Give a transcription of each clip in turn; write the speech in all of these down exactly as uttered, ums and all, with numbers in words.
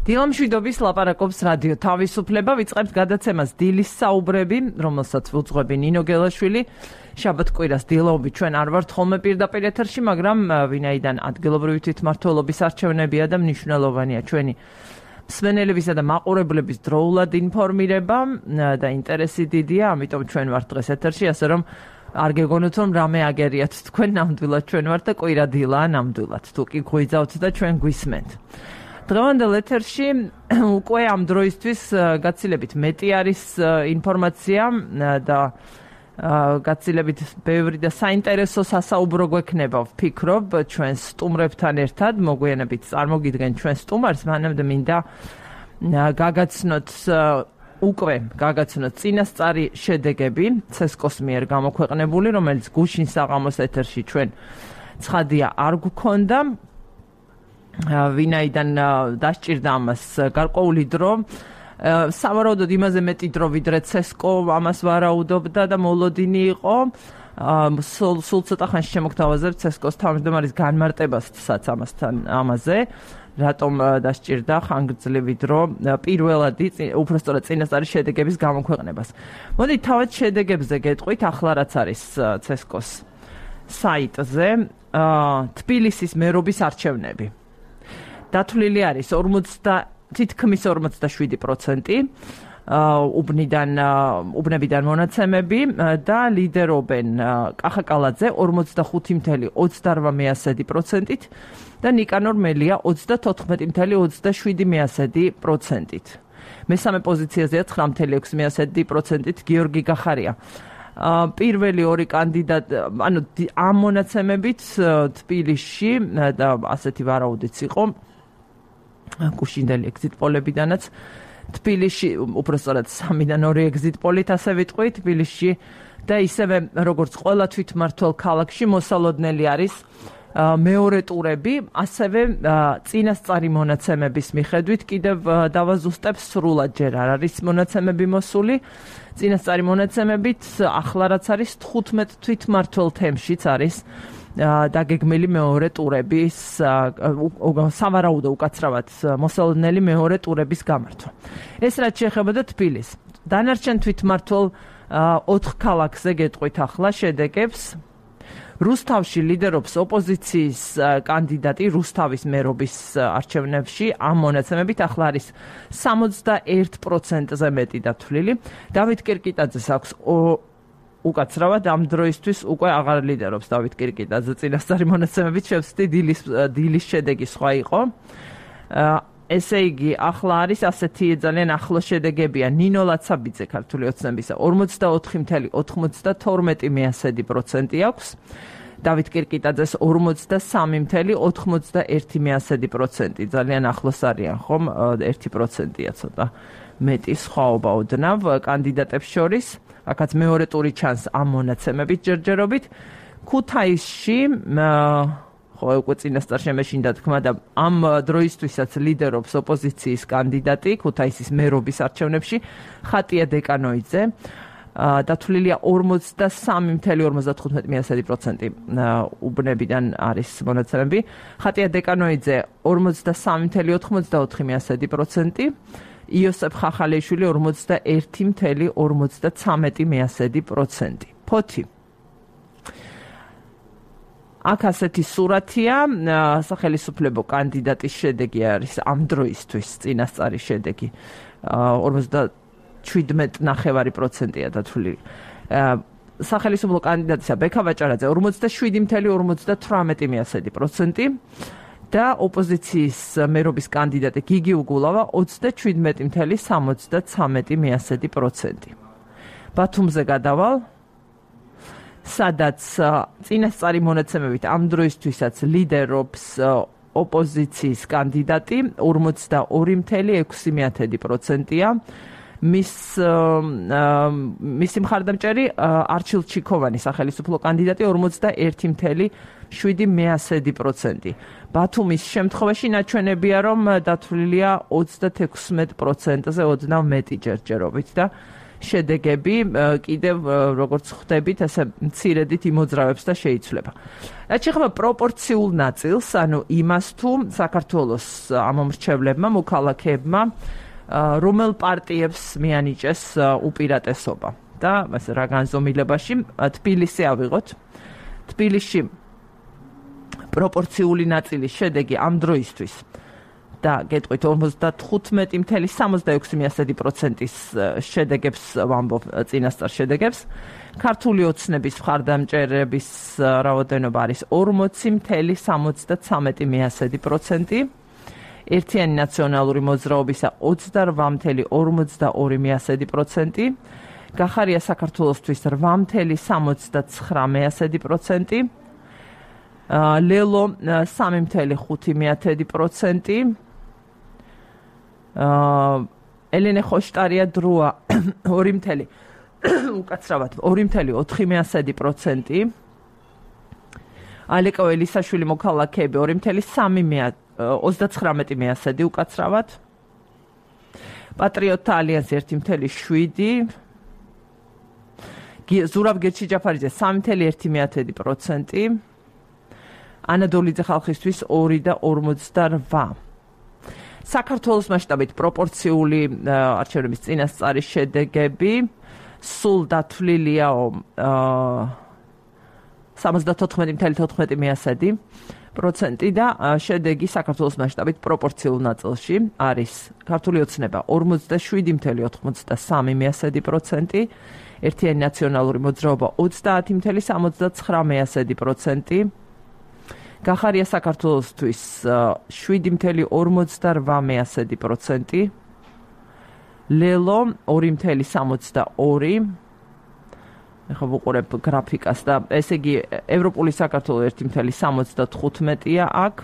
დილამშვიდობის ლაპარაკობს რადიო თავისუფლება, ვიწყებთ გადაცემას დილის საუბრები, რომელსაც უძღვები ნინო გელაშვილი. შაბათ კვირას დილაობით ჩვენ არ ვართ ხოლმე პირდაპირ ეთერში, მაგრამ ვინაიდან ადგილობრივი თვითმმართველობის არჩევნებია და მნიშვნელოვანია ჩვენი მსმენელებისა და მაყურებლების დროულად ინფორმირება და ინტერესი დიდია, ამიტომ ჩვენ ვართ დღეს ეთერში, ასე რომ არ გეგონოთ რომ რამე აგერიათ თქვენ, ნამდვილად ჩვენ ვართ და კვირა დილაა ნამდვილად. თუ კი გვიძავთ და ჩვენ გვისმენთ. დღევანდელ ეთერში უკვე ამ დროისთვის გაცილებით მეტი არის ინფორმაცია და გაცილებით ბევრი და საინტერესო სასაუბრო გვექნება, ვფიქრობ, ჩვენ სტუმრებთან ერთად, მოგვიანებით წარმოგიდგენ ჩვენ სტუმარს, მანამდე მინდა გაგაცნოთ უკვე გაგაცნოთ წინასწარი შედეგები ცესკოს მიერ გამოქვეყნებული, რომელიც გუშინ საღამოს ეთერში ჩვენ ცხადია არ გვქონდა. ვინაიდან დასჭირდა ამას გარკვეული დრო, სავარაუდოდ იმაზე მეტი დრო ვიდრე ცესკო ამას ვარაუდობდა და მოლოდინი იყო. სულ ცოტა ხანში შემოგთავაზებთ ცესკოს თავმჯდომარის განმარტებასაც ამასთან ამაზე, რატომ დასჭირდა ხანგრძლივი დრო პირველად უბრალოდ წინასწარი შედეგების გამოქვეყნებას. მოდით თავად შედეგებზე გეტყვით, ახლა რაც არის ცესკოს საიტზე, თბილისის მერობის არჩევნები. დათვლილი არის თითქმის ორმოცდაშვიდი პროცენტი უბნიდან უბნებიდან მონაცემები და ლიდერობენ კახაკალაძე ორმოცდახუთი წუთი ოცდაოთხ პროცენტით და ნიკანორ მელია ოცდათოთხმეტი წუთი ოცდაშვიდი პროცენტით. მესამე პოზიციაზეა ცხრა წუთი ექვსი პროცენტით გიორგი გახარია. პირველი ორი კანდიდატი, ანუ ამ მონაცემებით თბილისში და ასეთი ვარაუდიც იყო გუშინდელი ეგზიტ პოლებიდანაც თბილისში, უბრალოდ სამიდან ორი ეგზიტ პოლით ასე ვიტყვი თბილისში და ისევე როგორც ყველა თვითმმართველ ქალაქში მოსალოდნელი არის მეორე ტურები, ასევე წინასწარი მონაცემების მიხედვით კიდევ დავაზუსტებ სრულად ჯერ არ არის მონაცემები მოსული. წინასწარი მონაცემებით ახლა რაც არის თხუთმეტ თვითმმართველ თემშიც არის დაგეგმილი მეორე ტურების სავარაუდო უკაცრავად მოსალოდნელი მეორე ტურების გამართვა. ეს რაც შეეხებოდა თბილისს. დანარჩენ თვითმმართველ ოთხ ქალაქზე გეტყვით ახლა შედეგებს. რუსთავში ლიდერობს ოპოზიციის კანდიდატი რუსთავის მერობის არჩევნებში, ამ მონაცემებით ახლა არის სამოცდაერთ პროცენტზე მეტი დათვლილი. დავით კირკიტაძეს აქვს უკაცრავად ამ დროისთვის უკვე აღარ ლიდერობს დავით კირკიტაძე, წინასწარი მონაცემებით შევსდი დილის დილის შედეგი სხვა იყო. ესე იგი, ახლა არის ასეთი ძალიან ახლო შედეგებია. ნინო ლაცაბიძე ქართული ოცნებისა ორმოცდაოთხი წუთი ოცდათორმეტი პროცენტი აქვს. დავით კირკიტაძეს ორმოცდასამი წუთი ოცდაერთი პროცენტი. ძალიან ახლოს არიან, ხომ? ერთი პროცენტია ცოტა მეტი სხვაობა ოდნავ კანდიდატებს შორის. აქაც მეორე ტური ჩანს ამ მონაცემებით ჯერჯერობით. ქუთაისში ხო უკვე წინასწარ შემეშინდა თქმა და ამ დროისთვისაც ლიდერობს ოპოზიციის კანდიდატი ქუთაისის მერობის არჩევნებში ხატია დეკანოიძე. დათვლილია ორმოცდასამი წუთი ორმოცდათხუთმეტი პროცენტი უბნებიდან არის მონაცემები. ხატია დეკანოიძე ორმოცდასამი წუთი ოცდაოთხი პროცენტი. იოსებ ხახალეიშვილი ორმოცდაერთი წუთი ორმოცდაცამეტი პროცენტი. ფოთი. აქ ასეთი სურათია, სახელმწიფო კანდიდატის შედეგი არის ამ დროისთვის წინასწარი შედეგი. ორმოცდაშვიდმეტი პროცენტია დათვლილი. სახელმწიფო კანდიდატისა ბექა ვაჭარაძე ორმოცდაშვიდი წუთი ორმოცდათვრამეტი პროცენტი. და ოპოზიციის მერობის კანდიდატი გიგი უგულავა ოცდაშვიდმეტი წუთი სამოცდაცამეტი პროცენტი. ბათუმზე გადავალ, სადაც წინასწარი მონაცემებით ამ დროისთვისაც ლიდერობს ოპოზიციის კანდიდატი ორმოცდაორი წუთი ექვსი პროცენტია. მის მისი მხარდამჭერი არჩილ ჩიქოვანი სახელმწიფო კანდიდატი ორმოცდაერთი წუთი შვიდი პროცენტი. ბათუმის შემთხვევაში ნაჩვენებია რომ დათვლილია ოცდათექვსმეტ პროცენტზე ოდნავ მეტი ჯერჯერობით და შედეგები კიდევ როგორც ხვდებით, ესე მცირედით იმოძრავებს და შეიცვლება. რაც შეეხება პროპორციულ ნაწილს, ანუ იმას თუ საქართველოს ამომრჩევლებმა, მოქალაქეებმა რომელ პარტიებს მიანიჭეს უპირატესობა და ასე რა განზომილებაში თბილისი ავიღოთ. თბილისში პროპორციული ნაწილის შედეგი ამ დროისთვის და გეტყვით ორმოცდათხუთმეტი წუთი სამოცდაექვსი პროცენტის შედეგებს ვამბობ წინასწარ შედეგებს. ქართული ოცნების მხარდამჭერების რაოდენობა არის ორმოცი წუთი სამოცდათვრამეტი პროცენტი. ერთიანი ნაციონალური მოძრაობისა ოცდარვა წუთი ორმოცდაორი პროცენტი. გახარია საქართველოსთვის რვა წუთი სამოცდაცხრამეტი პროცენტი. ლელო სამი წუთი ხუთი პროცენტი. ელენე ხოშტარია დროა ორი წუთი უკაცრავად ორი წუთი ოთხი პროცენტი. ალეკო ელისაშვილი მოქალაქეები ორი წუთი სამი ოცდაცხრამეტი პროცენტი უკაცრავად. პატრიოტთა ალიანსი ერთი წუთი შვიდი. ზურაბ გერჩიჯაფარიძე სამი წუთი ერთი პროცენტი. ანადოლიძე ხალხისთვის ორი და ორმოცდარვა. საქართველოს მასშტაბით პროპორციული არჩევნების წინასწარი შედეგები სულ დათვლილია სამოცდათოთხმეტი წუთი თოთხმეტი პროცენტი და შედეგი საქართველოს მასშტაბით პროპორციულ ნაწილში არის ქართული ოცნება ორმოცდაშვიდი წუთი ოთხმოცდასამი პროცენტი, ერთიანი ნაციონალური მოძრაობა ოცდაათი წუთი სამოცდაცხრამეტი პროცენტი. გახარია საქართველოსთვის შვიდი წუთი ორმოცდარვა პროცენტი. ლელო ორი წუთი სამოცდაორი. ეხლა ვუყურებ გრაფიკას და ესე იგი ევროპული საქართველო ერთი წუთი სამოცდათხუთმეტია აქ.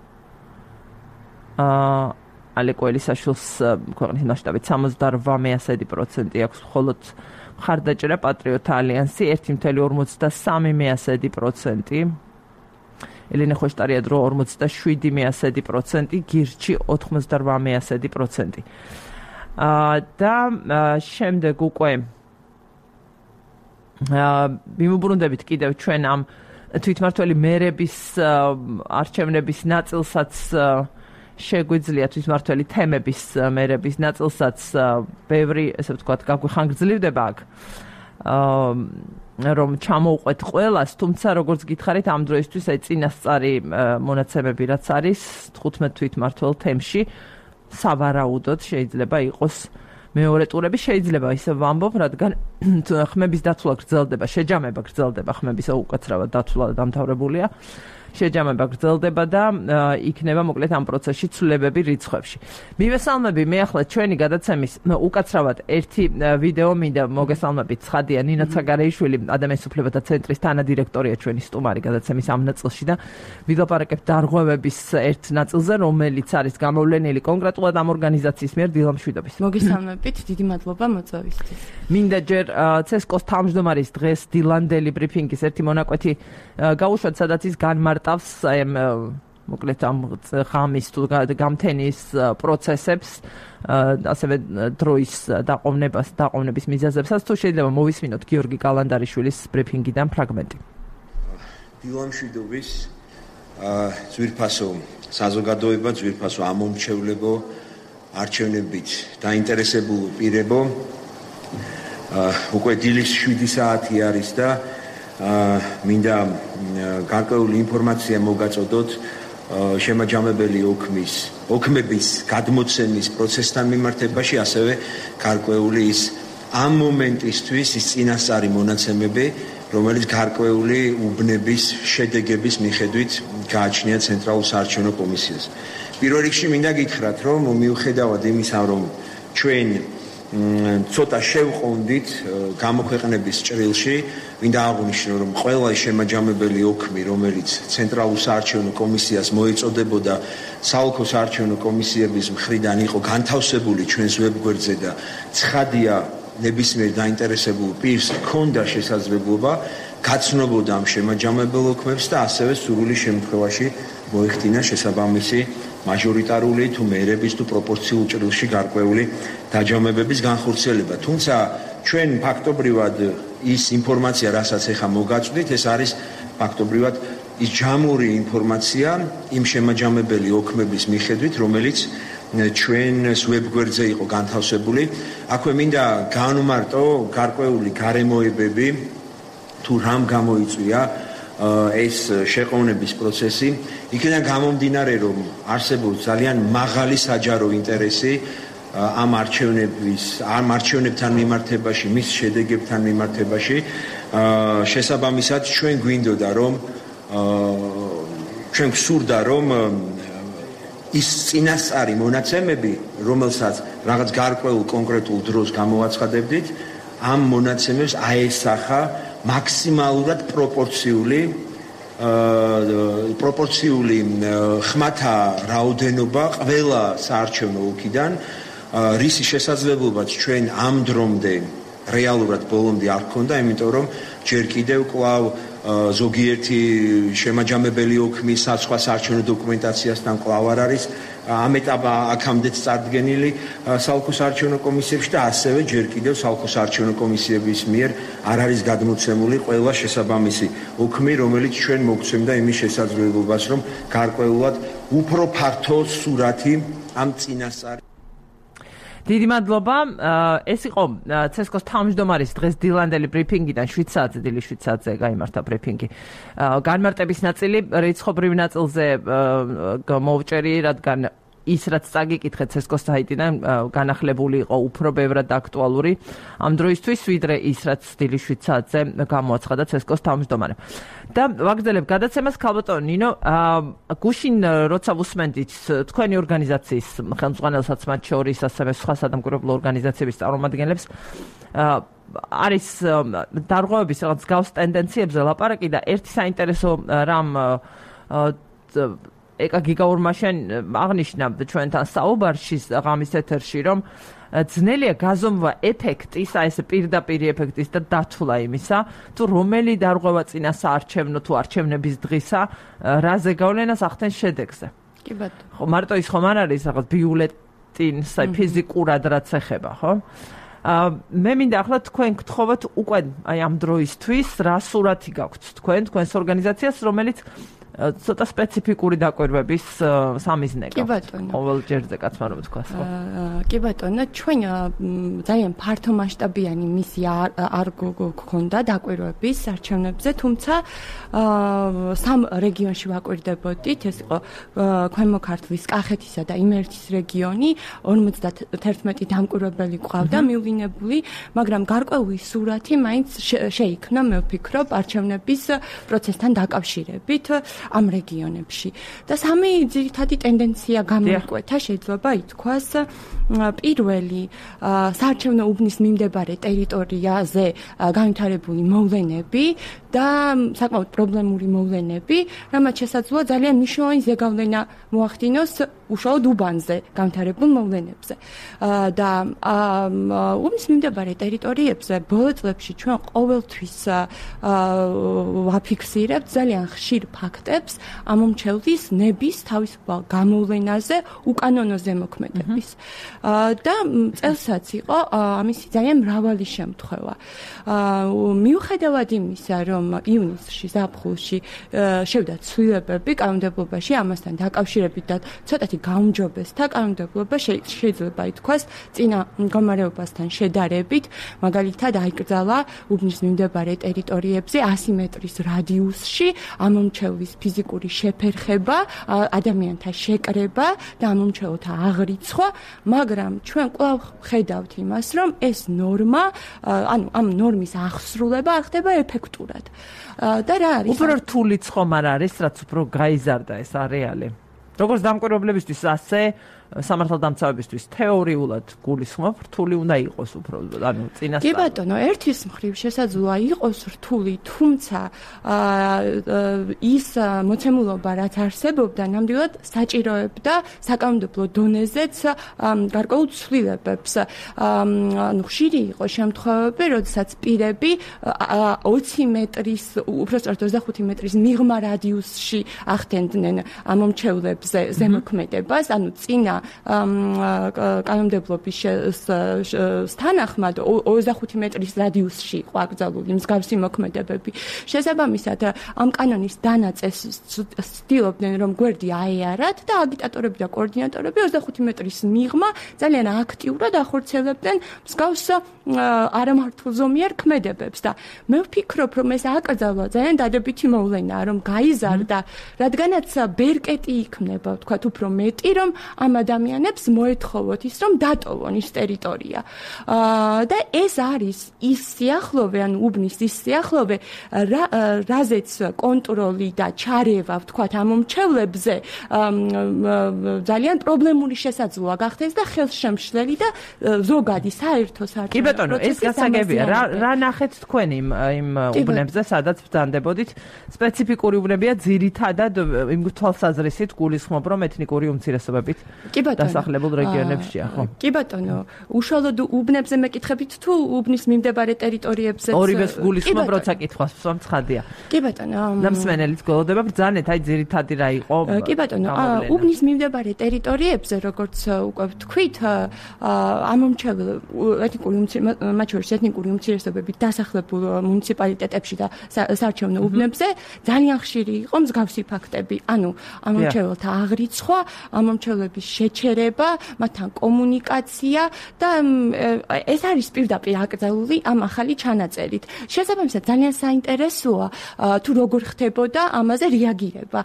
აა ალეკო ელისაშვილს ქვეყნის მასშტაბით სამოცდარვა პროცენტი აქვს, მხოლოდ მხარდაჭერა პატრიოტთა ალიანსი ერთი წუთი ორმოცდასამი პროცენტი. ელენე ხოშტარია დრო ორმოცდაშვიდი პროცენტი, გირჩი ოთხმოცდარვა პროცენტი. აა და შემდეგ უკვე მიმოbrunდებით კიდევ ჩვენ ამ თვითმართველი მერების არჩევნების ნაწილსაც შეგვიძლია თვითმართველი თემების მერების ნაწილსაც ბევრი, ესე ვთქვათ, გაგვიხანგრძლივდება აქ. აა რომ ჩამოუყვეთ ყველას, თუმცა როგორც გითხარით, ამ დროისთვის აი წინასწარი მონაცემები რაც არის თხუთმეტ თვითმართველ თემში სავარაუდოდ შეიძლება იყოს მეორე ტურები, შეიძლება ისე ვამბობ, რადგან ხმების დათვლა გრძელდება, შეჯამება გრძელდება, ხმების უკაცრავად დათვლა დამთავრებულია. შეჯამება გრძელდება და იქნება მოკლედ ამ პროცესში ცვლილებები რიცხვებში. მივესალმები მე ახლა ჩვენი გადაცემის უკაცრავად ერთი ვიდეო მინდა მოგესალმებით. ცხადია ნინა ცაგარეიშვილი, ადამიანის უფლებათა ცენტრის თანადირექტორია ჩვენი სტუმარი გადაცემის ამ ნაწილში და ვილაპარაკებთ დარღვევების ერთ ნაწილზე, რომელიც არის გამოვლენილი კონკრეტულად ამ ორგანიზაციის მიერ დილამშვიდობის. მოგესალმებით, დიდი მადლობა მოწვევისთვის. მინდა ჯერ ცესკოს თავმჯდომარის დღეს დილანდელი ბრიფინგის ერთი მონაკვეთი გაუშვათ, სადაც ის განმარტავს აი მოკლედ ამ ღამის თუ გამთენის პროცესებს, ასევე დროის დაყოვნებას, დაყოვნების მიზეზებსაც, თუ შეიძლება მოვისმინოთ გიორგი კალანდარიშვილის ბრიფინგიდან ფრაგმენტი. დილამშვიდობის ძვირფასო საზოგადოება, ძვირფასო ამომრჩევლებო, არჩევნებით დაინტერესებულ პირებო, უკვე დილის შვიდი საათი არის და მინდა გარკვეული ინფორმაცია მოგაწოდოთ შემაჯამებელი ოქმის, ოქმების გადმოცემის პროცესთან მიმართებაში, ასევე გარკვეული ის ამ მომენტისთვის ის წინასწარი მონაცემები, რომელიც გარკვეული უბნების შედეგების მიხედვით გააჩნია ცენტრალურ საარჩევნო კომისიას. პირველ რიგში მინდა გითხრათ, რომ მიუხედავად იმისა, რომ ჩვენ ცოტა შევყონდით გამოქვეყნების ჭრილში, მინდა აღვნიშნო, რომ ყველა შემაჯამებელი ოქმი, რომელიც ცენტრალურ საარჩევნო კომისიას მოეწოდებოდა, საოლქო საარჩევნო კომისიების მხრიდან იყო განთავსებული ჩვენს ვებგვერდზე და ცხადია ნებისმიერ დაინტერესებულ პირს ჰქონდა შესაძლებლობა გაცნობოდა ამ შემაჯამებელ ოქმებს და ასევე სრული შემთხვევაში მოეხდინა შესაბამისი მაჟორიტარული თუ მერების თუ პროპორციულ ჭრილში გარკვეული დაჯამებების განხორციელება. თუმცა ჩვენ ფაქტობრივად ის ინფორმაცია, რასაც ეხა მოგაწვდით, ეს არის ფაქტობრივად ის ჯამური ინფორმაცია იმ შემაჯამებელი ოქმების მიხედვით, რომელიც ჩვენს ვებგვერდზე იყო განთავსებული. აქვე მინდა განვმარტო გარკვეული გარემოებები, თუ რამ გამოიწვია ეს შეყოვნების პროცესი. იქიდან გამომდინარე, რომ არსებობს ძალიან მაღალი საჯარო ინტერესი ამ არჩევნების, ამ არჩევნებთან მიმართებაში, მის შედეგებთან მიმართებაში. შესაბამისად, ჩვენ გვინდოდა, რომ ჩვენ გვსურდა, რომ ის წინასწარი მონაცემები, რომელსაც რაღაც გარკვეულ კონკრეტულ დროს გამოვაცხადებდით, ამ მონაცემებს აესახა მაქსიმალურად პროპორციული პროპორციული ხმათა რაოდენობა ყველა საარჩევნო ოლქიდან, რისი შესაძლებლობაც ჩვენ ამ დრომდე რეალურად ბოლომდე არ გქონდა, იმიტომ რომ ჯერ კიდევ კვლავ ზოგიერთი შემაჯამებელი ოქმის სხვა საარჩევნო დოკუმენტაციასთან კვლავ არ არის ამ ეტაპამდეც წარდგენილი საოლქო საარჩევნო კომისიებში და ასევე ჯერ კიდევ საოლქო საარჩევნო კომისიების მიერ არ არის გადმოცემული ყველა შესაბამისი ოქმი, რომელიც ჩვენ მოგცემდა იმის შესაძლებლობას, რომ გარკვეულად უფრო ფართო სურათი ამ წინასწარი. დიდი მადლობა. ეს იყო ცესკოს თავმჯდომარის დღეს დილანდელი ბრიფინგიდან შვიდ საათზე, დილის შვიდ საათზე გაიმართა ბრიფინგი. განმარტების ნაწილი რიცხობრივ ნაწილზე მოვჭერი, რადგან ის რაც წაგიკითხეთ ცესკოს საიტიდან განახლებული იყო უფრო ბევრად აქტუალური ამ დროისთვის, ვიდრე ის რაც დილის შვიდ საათზე გამოაცხადა ცესკოს თავმჯდომარემ. და ვაგრძელებ გადაცემას, ქალბატონო ნინო, გუშინ როცა ვუსმენდით თქვენი ორგანიზაციის ხელმძღვანელსაც, მათ შორის ასევე სხვა სადამკვირვებლო ორგანიზაციების წარმომადგენლებს, არის დარღვევების რაღაც გავს ტენდენციებზე ლაპარაკი და ერთი საინტერესო რამ ეკა გიგაურმაშენ აღნიშნა ჩვენთან საუბარში ღამის ეთერში, რომ ძნელია გაზომვა ეფექტის, აი ესე პირდაპირი ეფექტის და დათვლა იმისა, თუ რომელი დარღვევა წინა საარჩევნო თუ არჩევნების დღისა რაზე გავლენას ახდენს შედეგზე. კი ბატონო. ხო, მარტო ის ხომ არ არის რაღაც ბიულეტინს, აი ფიზიკურად რაც ეხება, ხო? მე მინდა ახლა თქვენ გთხოვოთ უკვე აი ამ დროისთვის რა სურათი გაქვთ თქვენ, თქვენს ორგანიზაციას, რომელიც ცოტა სპეციფიკური დაკვირვების სამიზნე კი ბატონო. ყოველ ჯერზე კაცმა რომ თქვას, ხო? კი ბატონო, ჩვენ ძალიან ფართო მასშტაბიანი მისია არ გქონდა დაკვირვების არჩევნებზე, თუმცა სამ რეგიონში ვაკვირდებოდით, ეს იყო ქვემო ქართლის, კახეთისა და იმერეთის რეგიონი, ორმოცდაათი დამკვირვებელი ყავდა მიუვინებული, მაგრამ გარკვეული სურათი მაინც შეიქმნა, მე ვფიქრობ, არჩევნების პროცესთან დაკავშირებით ამ რეგიონებში. და სამი ძირითადი ტენდენცია გამოიკვეთა, შეიძლება ითქვას. პირველი, საარჩევნო უბნის მიმდებარე ტერიტორიაზე განვითარებული მოვლენები და საკმაოდ პრობლემური მოვლენები, რამაც შესაძლოა ძალიან მნიშვნელოვანი ზეგავლენა მოახდინოს უშუალოდ უბანზე განვითარებულ მოვლენებზე. და უბნის მიმდებარე ტერიტორიებზე ბოლო წლებში ჩვენ ყოველთვის ვაფიქსირებთ ძალიან ხშირ ფაქტებს ამომრჩევლის ნების თავისუფალ გამოვლენაზე უკანონო ზემოქმედების. და წელსაც იყო ამისი ძალიან მრავალი შემთხვევა. მიუხედავად იმისა, რომ ივნისში ზაფხულში შევიდა ცვლილებები კანონმდებლობაში, ამასთან დაკავშირებით და ცოტათი გაუმჯობესდა კანონმდებლობა, შეიძლება ითქვას წინა მდგომარეობასთან შედარებით, მაგალითად აიკრძალა უბნის მიმდებარე ტერიტორიებზე ასი მეტრის რადიუსში ამომრჩევლის ფიზიკური შეფერხება, ადამიანთა შეკრება და ამომრჩეველთა აღრიცხვა, მაგრამ ჩვენ კვლავ ხედავთ იმას, რომ ეს ნორმა, ანუ ამ ნორმის აღსრულება არ ხდება ეფექტურად. და რა არის? უფრო რთულიც ხომ არ არის, რაც უფრო გაიზარდა ეს არეალი. როგორც დამკვირვებლებისთვის, ასე სამართალდამცავებისთვის თეორიულად გულისხმობ, რთული უნდა იყოს უფრო, ანუ წინასწარ. კი ბატონო, ერთის მხრივ შესაძლოა იყოს რთული, თუმცა ის მოცემულობა, რაც არსებობდა, ნამდვილად საჭიროებდა საკანონმდებლო დონეზეც გარკვეულ ცვლილებებს. ანუ ხშირი იყო შემთხვევები, როდესაც პირები ოცი მეტრის, უпростоრად ოცდახუთი მეტრის მიღმა რადიუსში ახდენდნენ ამომრჩევლებზე ზემოქმედებას, ანუ წინა კანონმდებლობის თანახმად ოცდახუთი მეტრის რადიუსში იყო აკრძალული მსგავსი მოქმედებები. შესაბამისად, ამ კანონის დანაწესს ცდილობდნენ, რომ გვერდი აეარათ და აგიტატორები და კოორდინატორები ოცდახუთი მეტრის მიღმა ძალიან აქტიურად ახორციელებდნენ მსგავს არამართულზომიერ ქმედებებს და მე ვფიქრობ, რომ ეს აკრძალვა ძალიან დადებითი მოვლენაა, რომ გაიზარდა, რადგანაც ბერკეტი იქნება, ვთქვათ, უფრო მეტი, რომ ამ ადამიანებს მოეთხოვოთ ის, რომ დატოვონ ის ტერიტორია. და ეს არის ის სიახლოვე, ან უბნის ის სიახლოვე, რაზეც კონტროლი და ჩარევა, ვთქვათ, ამომრჩევლებზე ძალიან პრობლემური შესაძლოა გახდეს და ხელშემშლელი და ზოგადი საერთო საარჩევნო კი ბატონო, ეს გასაგებია. რა რა ნახეთ თქვენ იმ იმ უბნებზე, სადაც ბრძანდებოდით? სპეციფიკური უბნებია, ძირითადად იმ თვალსაზრისით გულისხმობ, რომ ეთნიკური უმცირესობებით დასახლებულ რეგიონებშია, ხო? კი ბატონო, უშუალოდ უბნებზე მეკითხებით თუ უბნის მიმდებარე ტერიტორიებზეც? ორივეს გულისხმობ, როცა კითხვას ვსვამ, ცხადია. კი ბატონო. ნამსმენელიც გველოდება, ბრძანეთ, აი ძირითადი რა იყო? კი ბატონო, უბნის მიმდებარე ტერიტორიებზე, როგორც უკვე ვთქვით, ამომრჩეველ ეთნიკური მათ შორის ეთნიკური უმცირესობებით დასახლებულ მუნიციპალიტეტებში და საარჩევნო უბნებზე ძალიან ხშირი იყო მსგავსი ფაქტები. ანუ ამომრჩეველთა აღრიცხვა, ამომრჩევლების შეჩერება, მათთან კომუნიკაცია და ეს არის პირდაპირ აკრძალული ამ ახალი ჩანაწერით. შესაბამისად, ძალიან საინტერესოა თუ როგორ ხდებოდა ამაზე რეაგირება.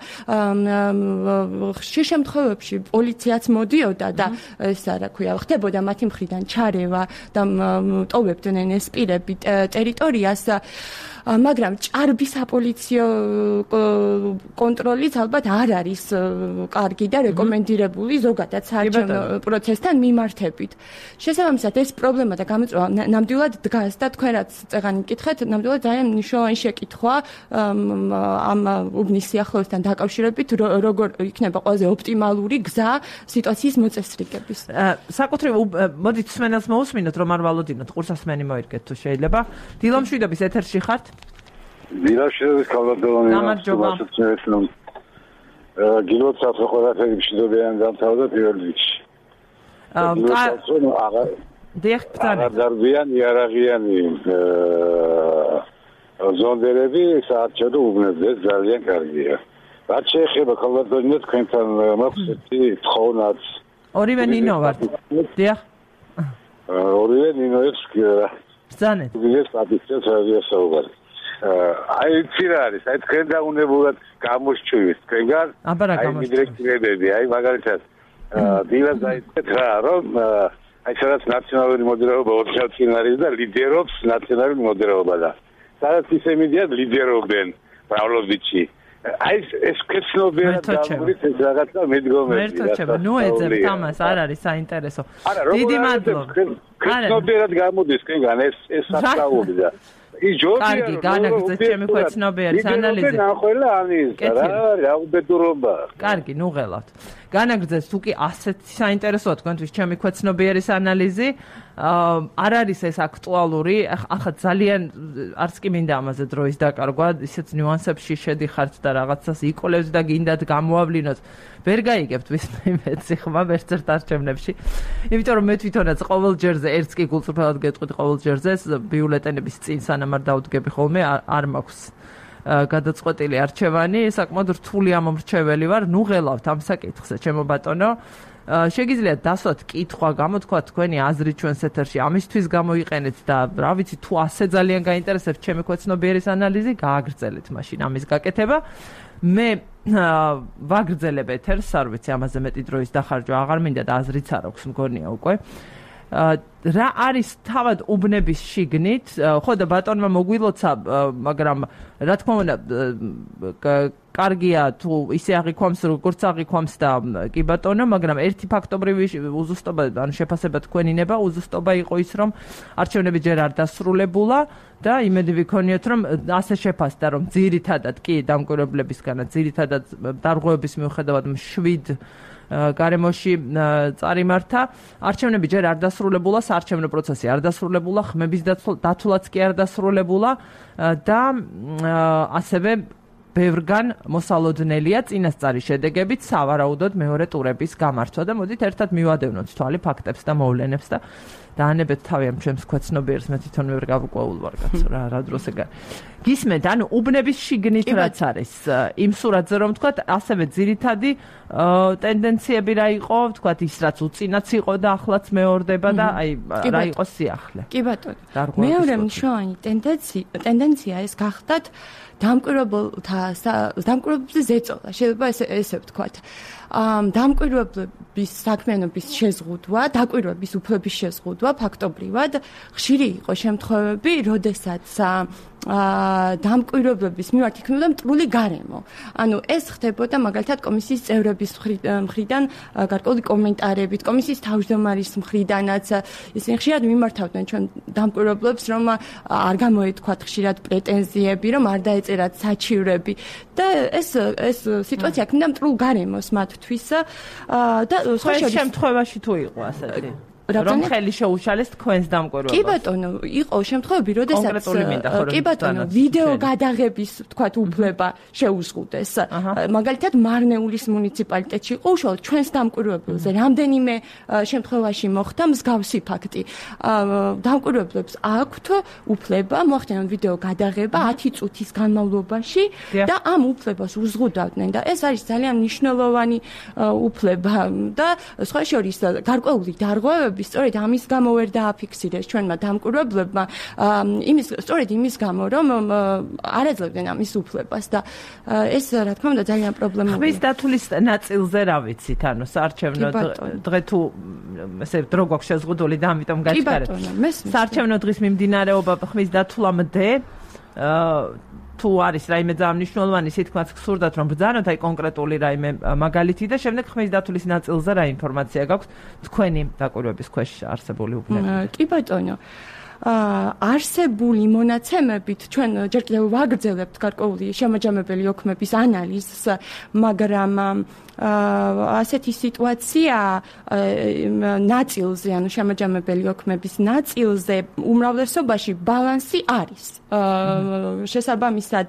ხშირ შემთხვევებში პოლიციაც მოდიოდა და ეს რა ქვია, ხდებოდა მათი მხრიდან ჩარევა და ტოვებდნენ ეს პირები ტერიტორიას, მაგრამ ჭარბი საპოლიციო კონტროლიც ალბათ არ არის კარგი და რეკომენდირებული ზოგადად საარჩევნო პროცესთან მიმართებით. შესაბამისად, ეს პრობლემა და გამოწვევა ნამდვილად დგას და თქვენ რაც წეღანი მკითხეთ, ნამდვილად ძალიან მნიშვნელოვანი შეკითხვაა ამ უბნის სიახლოვესთან დაკავშირებით, როგორ იქნება ყველაზე ოპტიმალური გზა სიტუაციის მოწესრიგების. საკუთრივ მოდით მსმენელს მოусმინოთ, რომ არ ვალოდინოთ, ყურსასმენი მოირგეთ თუ შეიძლება. დილომშვიდობის ეთერში ხართ? დილაშვილის კალათოვანი გამარჯობა. გილოცავთ რომ ყველაფერი მშვიდობიანი დამთავრდა პირველ რიგში. დიახ, ბრძანეთ. აღარდიან იარაღიანი ზონდერები საარჩევნო უბნებზე ძალიან კარგია. რაც შეეხება კალათოვანს თქვენთან მოხსეთი თხოვნაც. ორივე ნინო ვართ. დიახ. ორივე ნინოებს ბრძანეთ. ეს პატიცია საუბარი. აი იცი რა არის, აი თქვენ დაუნებულად გამოსჩვივით თქვენგან, აი მიდირექტირებები, აი მაგალითად დილას დაიწყეთ რა, რომ აი სადაც ნაციონალური მოდერაობა ორშაბათს წინ არის და ლიდერობს ნაციონალური მოდერაობა და სადაც ისე მიდიან ლიდერობენ პავლოვიჩი. აი ეს კეცნობიერად დამგვრით ეს რაღაცა მიდგომები. მერტოჩება, ნუ ეძებთ ამას, არ არის საინტერესო. დიდი მადლობა. კეცნობიერად გამოდის თქვენგან ეს ეს საფრაული და კარგი, განაგრძეთ ჩემი ქვეცნობიერის ანალიზი. ნახველა ამის რა, რა უბედურობა. კარგი, ნუ ღელავთ. განაგრძეთ თუ კი ასეთ საინტერესოა თქვენთვის ჩემი ქვეცნობიერის ანალიზი. არ არის ეს აქტუალური, ახლა ძალიან არც კი მინდა ამაზე დროის დაკარგვა, ისეთ ნიუანსებში შედიხართ და რაღაცას იკოლევთ და გინდათ გამოავლინოთ. ვერ გაიგებთ ვისმე ხმა ერთ-ერთ არჩევნებში. იმიტომ რომ მე თვითონაც ყოველ ჯერზე ერთს კი გულწრფელად გეტყვით ყოველ ჯერზე ბიულეტენების წინ სანამ არ დავდგები ხოლმე არ მაქვს გადაწყვეტილი არჩევანი, საკმაოდ რთული ამომრჩეველი ვარ, ნუ ღელავთ ამ საკითხზე, ჩემო ბატონო. შეგიძლიათ დასვათ კითხვა, გამოთქვათ თქვენი აზრი ჩვენს ეთერში, ამისთვის გამოიყენეთ და რა ვიცი თუ ასე ძალიან გაინტერესებთ ჩემი ქვეცნობიერის ანალიზი, გააგრძელეთ მაშინ ამის გაკეთება. მე ვაგრძელებ ეთერს, არ ვიცი ამაზე მეტი დროის დახარჯვა აღარ მინდა და აზრიც არ აქვს მგონია უკვე. რა არის თავად უბნების შიგნით? ხო და ბატონმა მოგვილოცა, მაგრამ რა თქმა უნდა კარგია თუ ისე აღიქვამს როგორც აღიქვამს და კი ბატონო, მაგრამ ერთი ფაქტობრივი უზუსტობა, ანუ შეფასება თქვენინება, უზუსტობა იყო ის, რომ არჩევნები ჯერ არ დასრულებულა და იმედი ვიქონიოთ, რომ ასე შეფასდა, რომ ძირითადად კი დამკვირვებლებისგანაც ძირითადად დარღვევების მიუხედავად მშვიდ გარემოში წარიმართა. არჩევნები ჯერ არ დასრულებულა, საარჩევნო პროცესი არ დასრულებულა, ხმების დათვლაც კი არ დასრულებულა და ასევე ბევრგან მოსალოდნელია წინასწარი შედეგებით სავარაუდოდ მეორე ტურების გამართვა და მოდით ერთად მივადევნოთ თვალი ფაქტებს და მოვლენებს და დაანებეთ თავი ამ ჩემს ქვეცნობიერს მე თვითონ ვერ გავუკვეულ ვარ კაცო რა რა დროს ეგარ გისმენთ ანუ უბნების შიგნით რაც არის იმ სურათზე რომ თქვათ ასევე ძირითადი ტენდენციები რა იყო თქვათ ის რაც უწინაც იყო და ახლაც მეორდება და აი რა იყო სიახლე კი ბატონო მეორე მნიშვნელოვანი ტენდენცია ტენდენცია ეს გახდათ დამკვირვებელთა დამკვირვებლებზე ზეწოლა შეიძლება ესე ესე ვთქვათ ამ დამკვირვებლების საქმიანობის შეზღუდვა, დაკვირვების უფლების შეზღუდვა ფაქტობრივად ხშირი იყო შემთხვევები, როდესაც აა დამკვირვებლების მიმართ იქნებოდა მტრული გარემო. ანუ ეს ხდებოდა მაგალითად კომისიის წევრების მხრიდან გარკვეული კომენტარებით, კომისიის თავმჯდომარის მხრიდანაც ისინი ხშირად მიმართავდნენ ჩვენ დამკვირვებლებს, რომ არ გამოეთქვათ ხშირად პრეტენზიები, რომ არ დაეწერათ საჩივრები და ეს ეს სიტუაცია ექნებოდა მტრულ გარემოს მათთვის და სხვა შემთხვევაში თუ იყო ასეთი რომ ხელი შეუშალეს თქვენს დამკვირვებლობას. კი ბატონო, იყო შემთხვევები, როდესაც კი ბატონო, ვიდეო გადაღების, თქვათ, უფლება შეუზღუდეს. მაგალითად, მარნეულის მუნიციპალიტეტში იყო უშუალოდ ჩვენს დამკვირვებელზე. რამდენიმე შემთხვევაში მოხდა მსგავსი ფაქტი. დამკვირვებლებს აქვთ უფლება მოახდინონ ვიდეო გადაღება ათი წუთის განმავლობაში და ამ უფლებას უზღუდავდნენ და ეს არის ძალიან მნიშვნელოვანი უფლება და სხვა შორის გარკვეული დარღვევები სწორედ ამის გამო ვერ დააფიქსირეს ჩვენმა დამკვირვებლებმა იმის სწორედ იმის გამო რომ არ ეძლებდნენ ამის უფლებას და ეს რა თქმა უნდა ძალიან პრობლემაა. ხმის დათulis ნაწილზე რა ვიცით ანუ საარჩევნო დღე თუ ესე დრო გვაქვს შეზღუდული და ამიტომ გაჩქარეთ. საარჩევნო დღის მიმდინარეობა ხმის დათულამდე თუ არის რაიმე ძალიან მნიშვნელოვანი სიტყვაც გსურდათ რომ ბრძანოთ აი კონკრეტული რაიმე მაგალითი და შემდეგ ხმის დათulis ნაწილზე რა ინფორმაცია გაქვთ თქვენი დაკვირვების ქვეშ არსებული უბნები. კი ბატონო არსებული მონაცემებით ჩვენ ჯერ კიდევ ვაგრძელებთ გარკვეული შემაჯამებელი ოქმების ანალიზს, მაგრამ ასეთი სიტუაცია ნაწილზე, ანუ შემაჯამებელი ოქმების ნაწილზე უმრავლესობაში ბალანსი არის. შესაბამისად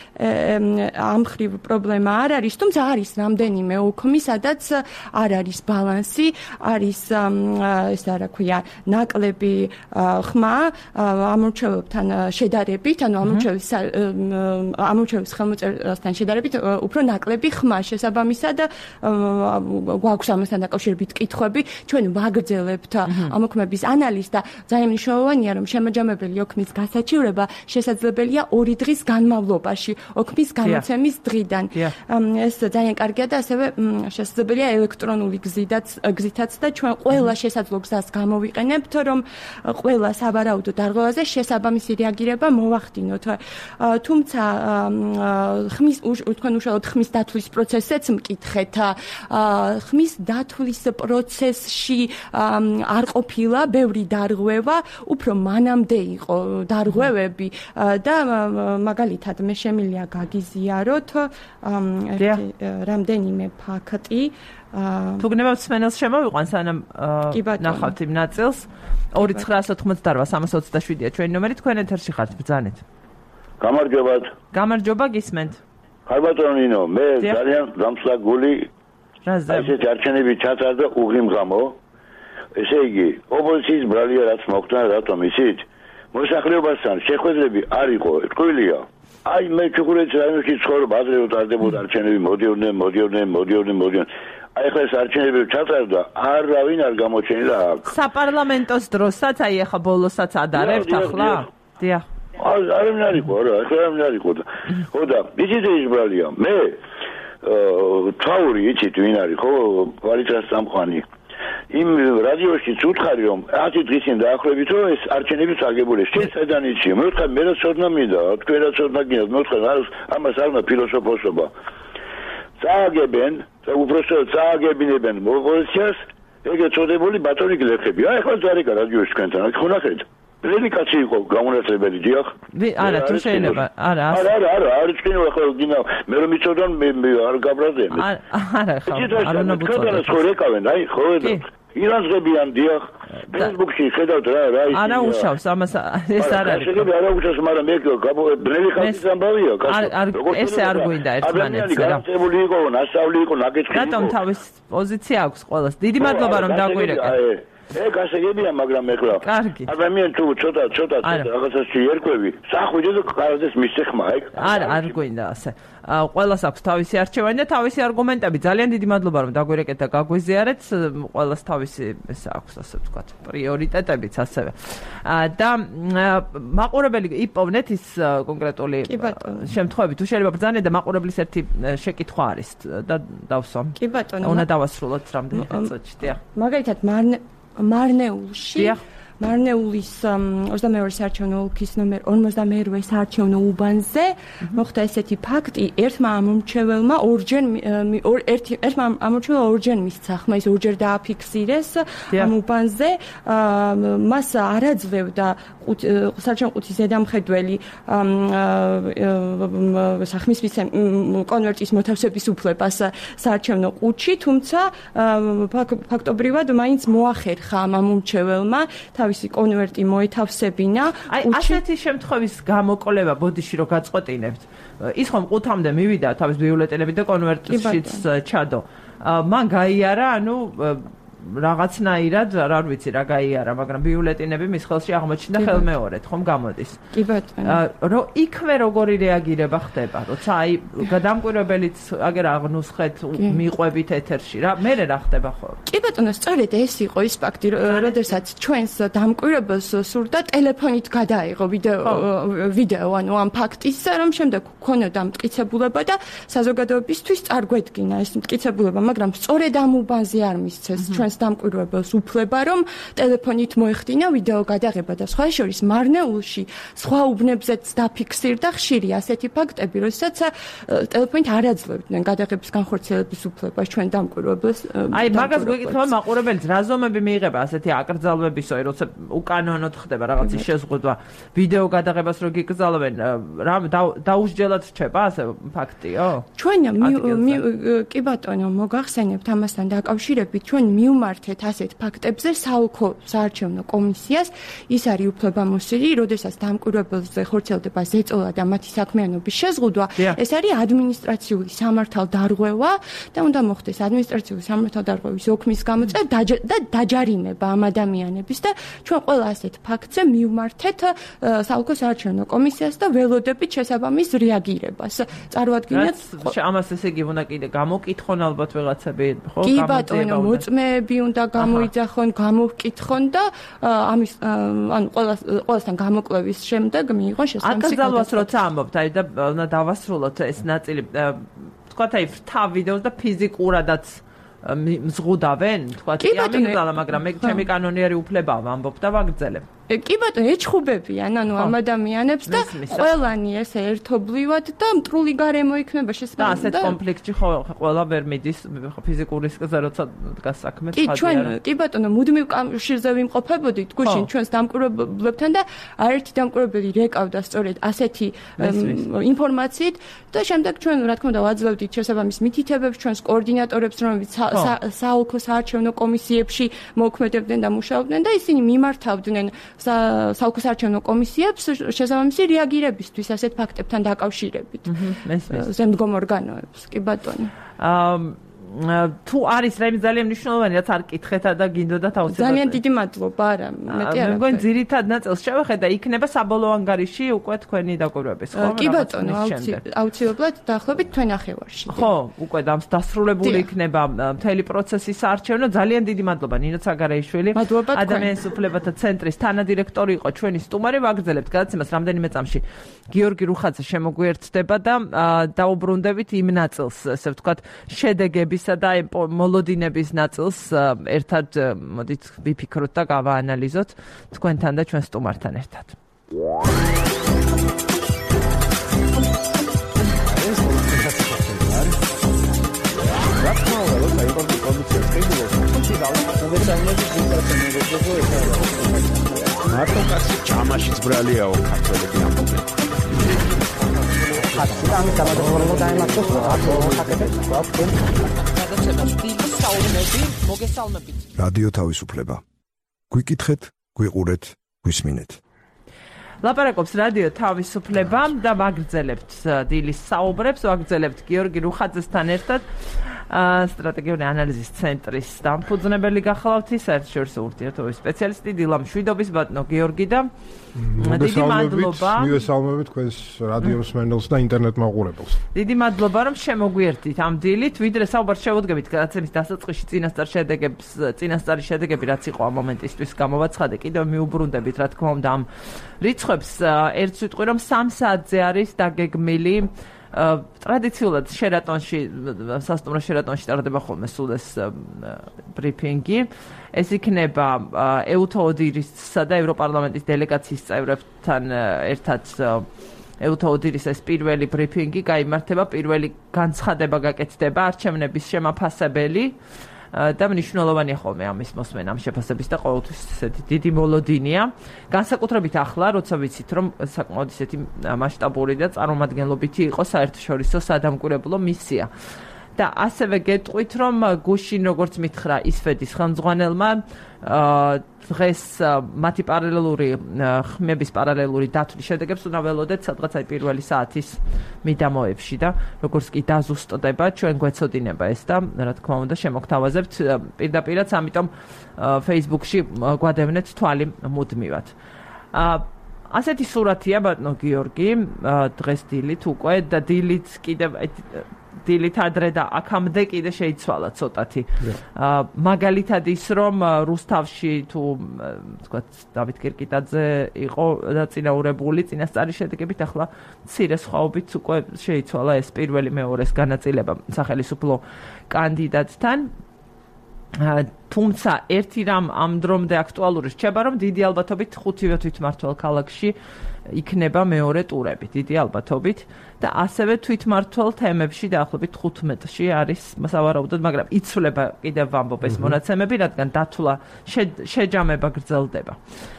ამ ხრივ პრობლემა არ არის, თუმცა არის რამდენიმე ოქმი, სადაც არ არის ბალანსი, არის ეს რა ქვია, ნაკლები ხმა ამორჩელებთან შედარებით, ანუ ამორჩევის ამორჩევის ხელმოწერასთან შედარებით უფრო ნაკლები ხმა შესაბამისად გვაქვს ამასთან დაკავშირებით კითხვები, ჩვენ ვაგრძელებთ ამ ოქმების ანალიზს და ძალიან მნიშვნელოვანია, რომ შემაჯამებელი ოქმის გასაჩივრება შესაძლებელია ორი დღის განმავლობაში, ოქმის გამოცემის დღიდან. ეს ძალიან კარგია და ასევე შესაძლებელია ელექტრონული გზითაც გზითაც და ჩვენ ყველა შესაძლო გზას გამოვიყენებთ, რომ ყველა სავარაუდო დარღვევაზე შესაბამისი რეაგირება მოვახდინოთ. თუმცა ხმის თქვენ უშუალოდ ხმის დათulis პროცესზეც მკითხეთ. ხმის დათulis პროცესში არ ყოფილა ბევრი დარღვევა, უფრო მანამდე იყო დარღვევები და მაგალითად მე შემიძლია გაგიზიაროთ რამდენიმე ფაქტი. თუ გნებავთ სმენელს შემოვიყვანს სანამ ნახავთ იმ ნაწილს ორი ცხრაას ოთხმოცდაოთხ სამას ოცდაშვიდია ჩვენი ნომერი თქვენ ეთერში ხართ ბრძანეთ. გამარჯობათ. გამარჯობა გისმენთ. ხარბატონინო მე ძალიან დამსაგული ესეთი არჩევნები ჩატარდა უღრიმ გამო. ესე იგი ოპოზიციის ბრალია რაც მოხდა რატომ ისიც მოსახლეობასთან შეხვედრები არ იყო ტყუილია. აი მე ჩუქურეთის რაიონში ცხოვრობ ადრე უტარდებოდა არჩევნები მოდიოდნენ მოდიოდნენ მოდიოდნენ მოდიოდნენ აი ხა ეს არჩევნები ჩატარდა არავინ არ გამოჩენილა აქ საპარლამენტოს დროსაც აი ახლა ბოლოსაც ადარებთ ახლა დიახ არ არ იყო რა ახლა არ იყო და ხო და იცით ის ბრალია მე თაური იცით ვინ არის ხო ვალიცას სამყანი იმ რადიოში უთხარი რომ ათი დღის წინ დაახლოებით რომ ეს არჩევნები წაგებული შენ სადანიცი მე ვთქვა მე რა ცოდნა მინდა თქვენ რა ცოდნა გინდათ მე ვთქვა ამას არ უნდა ფილოსოფოსობა წააგებენ უბრალოდ წააგებინებენ ოპოზიციას ეგრე წოდებული ბატონი გლეხები აი ახლა დარეკა რადიოში თქვენთან ხო ნახეთ რედიკაცი იყო გამონაცებელი დიახ არა თუ შეიძლება არა არა არა არა არ იცინო ახლა გინდა მე რომ იცოდან მე არ გაბრაზდები არა ხო არ უნდა ბუთო ხო რეკავენ აი ხო ილანძღებიან დიახ Facebook-ში ხედავთ რა რა ის არა უშავს ამას ეს არ არის შეიძლება არა უშავს მაგრამ მე ბნელი ხალხის ამბავია ესე არ გვინდა ერთმანეთს რა გაწეული იყო ნასწავლი იყო ნაკეცი რატომ თავის პოზიცია აქვს ყველას დიდი მადლობა რომ დაგვირეკეთ ეგ ასეგებია მაგრამ ეხლა ადამიანი თუ ცოტა ცოტა რაღაცაში ერკვევი სახვიდე და კარდეს მისეხმა ეგ არა არ გვინდა ასე ყველას აქვს თავისი არჩევანი და თავისი არგუმენტები ძალიან დიდი მადლობა რომ დაგვირეკეთ და გაგვიზიარეთ ყველას თავისი ეს აქვს ასე ვთქვათ პრიორიტეტებიც ასევე და მაყურებელი იპოვნეთ ის კონკრეტული შემთხვევები თუ შეიძლება ბრძანეთ და მაყურებლის ერთი შეკითხვა არის და დავსვამ კი ბატონო უნდა დავასრულოთ რამდენი წუთში დიახ მაგალითად მარნეულში მარნეულის ოცდამეორე საარჩევნო ოლქის ნომერ ორმოცდამეერვე საარჩევნო უბანზე მოხდა ესეთი ფაქტი ერთმა ამორჩეველმა ორჯერ ერთი ერთმა ამორჩეველმა ორჯერ მისცა ხმა ის ორჯერ დააფიქსირეს ამ უბანზე მას არაძლევდა საარჩევნო ყუთის ზედამხედველი სახმის კონვერტის მოთავსების უფლებას საარჩევნო ყუთში თუმცა ფაქტობრივად მაინც მოახერხა ამ ამორჩეველმა თავისი კონვერტი მოეთავსებინა. აი ასეთი შემთხვევის გამოკვლევა ბოდიში რო გაწყვეტინებთ. ის ხომ ყუთამდე მივიდა თავის ბიულეტენები და კონვერტშიც ჩადო. მან გაიარა, ანუ რაღაცნაირად, რა ვიცი, რა გაიარა, მაგრამ ბიულეტენები მის ხელში აღმოჩნდა ხელმეორედ, ხომ გამოდის. კი ბატონო. რო იქვე როგორი რეაგირება ხდება, როცა აი გადამკვირვებელიც აგერ აღნუსხეთ, მიყვებით ეთერში, რა, მე რა ხდება ხო? კი ბატონო, სწორედ ეს იყო ის ფაქტი, როდესაც ჩვენს დამკვირვებელს სურდა ტელეფონით გადაიღო ვიდეო ვიდეო, ანუ ამ ფაქტის, რომ შემდეგ ქონოდა მტკიცებულება და საზოგადოებისთვის წარგვედგინა ეს მტკიცებულება, მაგრამ სწორედ ამ უბანზე არ მისცეს ჩვენს დამკვირვებელს უფლება, რომ ტელეფონით მოეხდინა ვიდეო გადაღება და სხვა შორის მარნეულში სხვა უბნებზეც დაფიქსირდა ხშირი ასეთი ფაქტები, როდესაც ტელეფონით არ აძლევდნენ გადაღების განხორციელების უფლებას ჩვენ დამკვირვებელს. აი მაგას გვეკითხება მაყურებელს, რა ზომები მიიღება ასეთი აკრძალვებისო, როცა უკანონოდ ხდება რაღაცის შეზღუდვა, ვიდეო გადაღებას რო გიკრძალავენ, რა დაუსჯელად რჩება ასე ფაქტიო? ჩვენ კი ბატონო, მოგახსენებთ ამასთან დაკავშირებით, ჩვენ მივმართეთ ასეთ ფაქტებზე საოლქო საარჩევნო კომისიას, ის არის უფლებამოსილი, როდესაც დამკვირვებელზე ხორციელდება ზეწოლა და მათი საქმიანობის შეზღუდვა, ეს არის ადმინისტრაციული სამართალდარღვევა და უნდა მოხდეს ადმინისტრაციული სამართალდარღვევის ოქმის გამოწვევა და დაჯარიმება ამ ადამიანების და ჩვენ ყველა ასეთ ფაქტზე მივმართეთ საოლქო საარჩევნო კომისიას და ველოდებით შესაბამის რეაგირებას. წარმოადგინეთ ამას ესე იგი უნდა კიდე გამოკითხონ ალბათ ვიღაცები, ხო? კი ბატონო, მოწმეები უნდა გამოიძახონ, გამოვკითხონ და ამის ანუ ყველა ყველასთან გამოკვლევის შემდეგ მიიღონ შესაბამისი აკრძალვას როცა ამბობთ, აი და უნდა დავასრულოთ ეს ნაწილი. თქვათ აი ვრთა ვიდეოს და ფიზიკურადაც მზღუდავენ, თქვათ ამიგდალა, მაგრამ მე ჩემი კანონიერი უფლებაა ვამბობ და ვაგრძელებ. კი ბატონო, ეჩხუბებიან ანუ ამ ადამიანებს და ყველანი ესე ერთობლივად და მტრული გარემო იქნება შესაძლებელი. და ასეთ კონფლიქტში ხო ყველა ვერ მიდის ფიზიკური რისკზე, როცა დგას საქმე ხადია. კი ჩვენ, კი ბატონო, მუდმივ კავშირზე ვიმყოფებოდით გუშინ ჩვენს დამკვირვებლებთან და არერთი დამკვირვებელი რეკავდა სწორედ ასეთი ინფორმაციით და შემდეგ ჩვენ რა თქმა უნდა ვაძლევდით შესაბამის მითითებებს ჩვენს კოორდინატორებს, რომლებიც საოლქო საარჩევნო კომისიებში მოქმედებდნენ და მუშაობდნენ და ისინი მიმართავდნენ საოლქო საარჩევნო კომისიებს შესაბამისი რეაგირებისთვის ასეთ ფაქტებთან დაკავშირებით. ზემდგომ ორგანოებს, კი ბატონო. თუ არის რაიმე ძალიან მნიშვნელოვანი, რაც არ კითხეთ და გინდოდათ აუცილებლად. ძალიან დიდი მადლობა, არა, მეტი არა. მეგონი ძირითად ნაწილს შევხედა და იქნება საბოლოო ანგარიში უკვე თქვენი დაკვირვების, ხო? კი ბატონო, აუცილებლად დაახლოებით თქვენ ნახევარში. ხო, უკვე დასრულებული იქნება მთელი პროცესი საარჩევნო. ძალიან დიდი მადლობა ნინო ცაგარეიშვილი. ადამიანის უფლებათა ცენტრის თანადირექტორი იყო ჩვენი სტუმარი. ვაგრძელებთ გადაცემას რამდენიმე წამში. გიორგი რუხაძე შემოგვიერთდება და დაუბრუნდებით იმ ნაწილს, ესე ვთქვათ, შედეგების და მოლოდინების ნაწილს ერთად მოდით ვიფიქროთ და გავაანალიზოთ თქვენთან და ჩვენ სტუმართან ერთად. მარტო კაცი ჯამაშიც ბრალიაო ქართველები ამბობენ. ხატი და ამის გამოდოვრობა დაემართოს, აკეთებს, აკეთებს. საუბნები, მოგესალმებით. რადიო თავისუფლება. გვიკითხეთ, გვიყურეთ, გვისმინეთ. ლაპარაკობს რადიო თავისუფლება და ვაგრძელებთ დილის საუბრებს, ვაგრძელებთ გიორგი რუხაძესთან ერთად. სტრატეგიული ანალიზის ცენტრის დამფუძნებელი გახლავთ, საერთაშორისო ურთიერთობების სპეციალისტი დილა მშვიდობის ბატონო გიორგი და დიდი მადლობა. მივესალმებით თქვენს რადიო მსმენელს და ინტერნეტ მაყურებელს. დიდი მადლობა რომ შემოგვიერთდით ამ დილით, ვიდრე საუბარს შევუდგებით გადაცემის დასაწყისში წინასწარ შედეგებს, წინასწარი შედეგები რაც იყო ამ მომენტისთვის გამოვაცხადე, კიდევ მიუბრუნდებით რა თქმა უნდა ამ რიცხვებს. ერთ სიტყვი რომ სამ საათზე არის დაგეგმილი ტრადიციულად შერატონში, სასტუმრო შერატონში ტარდება ხოლმე სულ ეს ბრიფინგი. ეს იქნება ეუთოოდირისსა და ევროპარლამენტის დელეგაციის წევრებთან ერთად ეუთოოდირის ეს პირველი ბრიფინგი გაიმართება, პირველი განცხადება გაკეთდება, არჩევნების შემაფასებელი და მნიშვნელოვანია ხოლმე ამის მოსმენა ამ შეფასების და ყოველთვის ესეთი დიდი მოლოდინია. განსაკუთრებით ახლა, როცა ვიცით, რომ საკმაოდ ისეთი მასშტაბური და წარმომადგენლობითი იყო საერთაშორისო სადამკვირვებლო მისია. და ასევე გეტყვით, რომ გუშინ როგორც მითხრა ისვედის ხელმძღვანელმა, დღეს მათი პარალელური ხმების პარალელური დათვლის შედეგებს უნდა ველოდეთ სადღაც აი პირველი საათის მიდამოებში და როგორც კი დაზუსტდება, ჩვენ გვეცოდინება ეს და რა თქმა უნდა შემოგთავაზებთ პირდაპირაც, ამიტომ Facebook-ში გვადევნეთ თვალი მუდმივად. ასეთი სურათია ბატონო გიორგი, დღეს დილით უკვე და დილით კიდევ დილით ადრე და აქამდე კიდე შეიცვალა ცოტათი. მაგალითად ის რომ რუსთავში თუ თქვათ დავით კირკიტაძე იყო დაწინაურებული წინასწარი შედეგებით, ახლა მცირე სხვაობით უკვე შეიცვალა ეს პირველი მეორეს განაწილება სახელმწიფო კანდიდატთან. თუმცა ერთი რამ ამ დრომდე აქტუალური რჩება, რომ დიდი ალბათობით ხუთივე თვითმმართველ ქალაქში იქნება მეორე ტურები, დიდი ალბათობით და ასევე თვითმმართველ თემებში დაახლოებით თხუთმეტში არის სავარაუდოდ, მაგრამ იცვლება კიდევ ვამბობ ეს მონაცემები, რადგან დათვლა შეჯამება გრძელდება.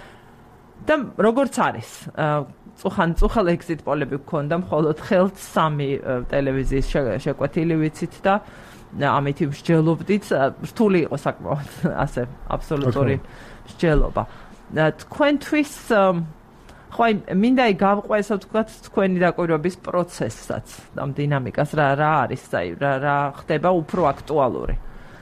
და როგორც არის, წუხან წუხალ ეგზიტ პოლები გქონდა, მხოლოდ ხელთ სამი ტელევიზიის შეკვეთილი ვიცით და ამით მსჯელობდით, რთული იყო საკმაოდ ასე აბსოლუტური მსჯელობა. თქვენთვის ხო აი მინდა გავყვე ესე ვთქვათ თქვენი დაკვირვების პროცესსაც, ამ დინამიკას რა რა არის, აი რა რა ხდება უფრო აქტუალური.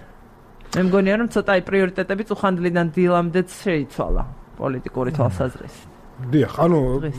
მე მგონია რომ ცოტა აი პრიორიტეტები წუხანდლიდან დილამდეც შეიცვალა პოლიტიკური თვალსაზრისით. დიახ, ანუ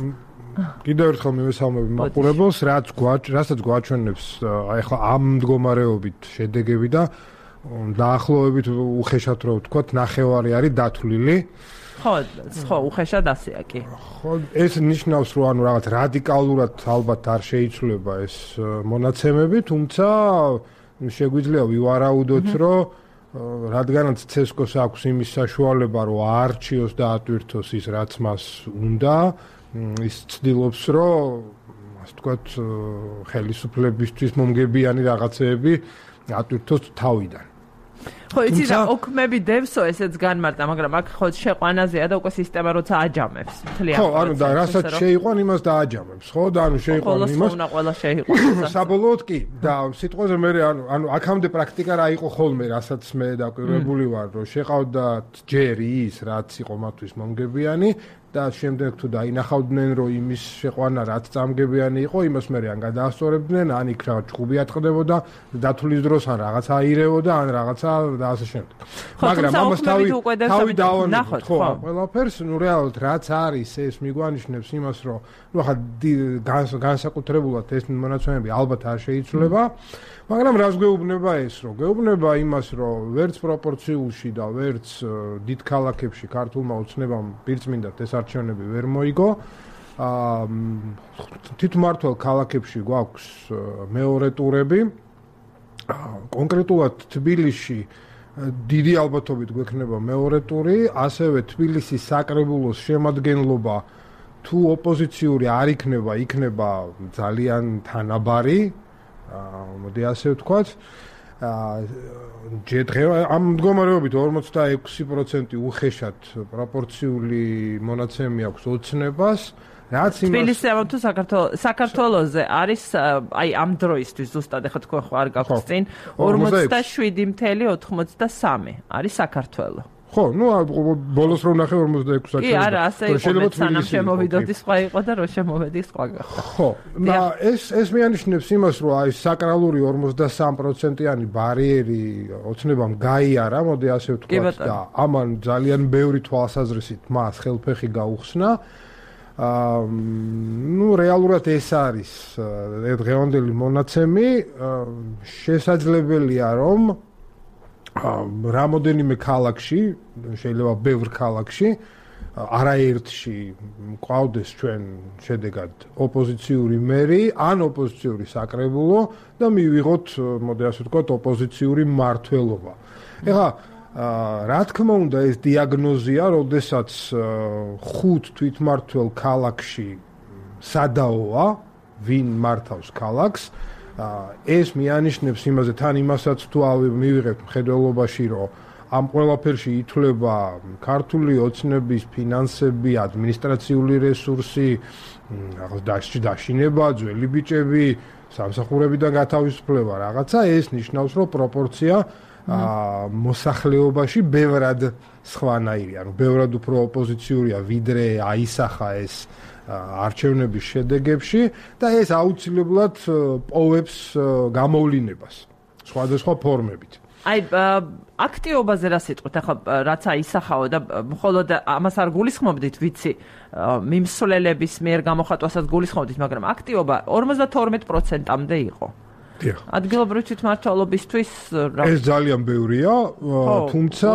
კიდევ ერთხელ მივესალმები მაყურებელს, რაც რასაც გვაჩვენებს აი ახლა ამ მდგომარეობით შედეგები და დაახლოებით უხეშად რო ვთქვათ, ნახევარი არის დათვლილი. ხო, ხო, უხეშად ასეა კი. ხო, ეს ნიშნავს, რომ ანუ რაღაც რადიკალურად ალბათ არ შეიცვლება ეს მონაცემები, თუმცა შეგვიძლია ვივარაუდოთ, რომ რადგანაც ცესკოს აქვს იმის საშუალება, რომ აარჩიოს და ატვირთოს ის, რაც მას უნდა, ის ცდილობს, რომ ასე ვთქვათ, ხელისუფლებისთვის მომგებიანი რაღაცეები ატვირთოს თავიდან. ხო, იცი რა, ოქმები დევსო ესეც განმარტა, მაგრამ აქ ხო შეყვანაზეა და უკვე სისტემა როცა აჯამებს. ხო, ანუ და რასაც შეიყვან, იმას დააჯამებს, ხო? და ანუ შეიყვან იმას. ხოლოს უნდა ყველა შეიყვან. საბოლოოდ კი, და სიტყვაზე მე ანუ ანუ აქამდე პრაქტიკა რა იყო ხოლმე, რასაც მე დაკვირვებული ვარ, რომ შეყავდათ ჯერ ის, რაც იყო მათთვის მომგებიანი და შემდეგ თუ დაინახავდნენ, რომ იმის შეყვანა რაც წამგებიანი იყო, იმას მე ან გადაასწორებდნენ, ან იქ რა ჭუბი ატყდებოდა, დათვლის დროს ან რაღაცა აირევოდა, ან რაღაცა და ასე შემდეგ. მაგრამ ამას თავი თავი დავანახოთ, ხო, ყველაფერს, ნუ რეალურად რაც არის, ეს მიგვანიშნებს იმას, რომ ნუ ხა განსაკუთრებულად ეს მონაცემები ალბათ არ შეიცვლება, მაგრამ რას გვეუბნება ეს, რომ გვეუბნება იმას, რომ ვერც პროპორციულში და ვერც დიდ ქალაქებში ქართულმა ოცნებამ პირწმინდად ეს არჩევნები ვერ მოიგო. აა თვითმმართველ ქალაქებში გვაქვს მეორე ტურები. კონკრეტულად თბილისში დიდი ალბათობით გვექნება მეორე ტური, ასევე თბილისის საკრებულოს შემადგენლობა თუ ოპოზიციური არ იქნება, იქნება ძალიან თანაბარი. მოდი ასე ვთქვათ, ამ მდგომარეობით ორმოცდაექვსი პროცენტი უხეშად პროპორციული მონაცემი აქვს ოცნებას რაც იმას თბილისი ამ თუ საქართველოს საქართველოზე არის აი ამ დროისთვის ზუსტად ეხლა თქვენ ხო არ გაქვთ წინ ორმოცდაშვიდი წელი ოცდასამი არის საქართველო. ხო, ну, ბოლოს რომ ნახე ორმოცდაექვსი საათი. კი, არა, ასე იყო, სანამ შემოვიდოდი სხვა იყო და რო შემოვედი სხვა გახდა. ხო, და ეს ეს მეანიშნებს იმას, რომ აი საკრალური ორმოცდასამი პროცენტიანი ბარიერი ოცნებამ გაიარა, მოდი ასე ვთქვათ და ამან ძალიან ბევრი თვალსაზრისით მას ხელფეხი გაუხსნა. აა, ну, რეალურად ეს არის დღევანდელი მონაცემი, შესაძლებელია რომ რამოდენიმე ქალაქში, შეიძლება ბევრ ქალაქში, არაერთში მყავდეს ჩვენ შედეგად ოპოზიციური მერი, ან ოპოზიციური საკრებულო და მივიღოთ, მოდი ასე ვთქვათ, ოპოზიციური მმართველობა. ეხლა რა თქმა უნდა ეს დიაგნოზია, როდესაც ხუთ თვითმმართველ ქალაქში სადაოა, ვინ მართავს ქალაქს, ეს მიანიშნებს იმაზე თან იმასაც თუ მივიღებთ მხედველობაში, რომ ამ ყველაფერში ითვლება ქართული ოცნების ფინანსები, ადმინისტრაციული რესურსი, რაღაც დაშინება, ძველი ბიჭები, სამსახურებიდან გათავისუფლება რაღაცა, ეს ნიშნავს, რომ პროპორცია მოსახლეობაში ბევრად სხვანაირია, ანუ ბევრად უფრო ოპოზიციურია, ვიდრე აისახა ეს არჩევნების შედეგებში და ეს აუცილებლად პოვებს გამოვლინებას სხვადასხვა ფორმებით. აი აქტიობაზე რა სიტყვით, ახლა რაც აისახაო და მხოლოდ ამას არ გულისხმობდით, ვიცი, მიმსვლელების მიერ გამოხატვასაც გულისხმობდით, მაგრამ აქტიობა ორმოცდათორმეტ პროცენტამდე იყო. ადგილობრივი თვითმმართველობისთვის ეს ძალიან ბევრია, თუმცა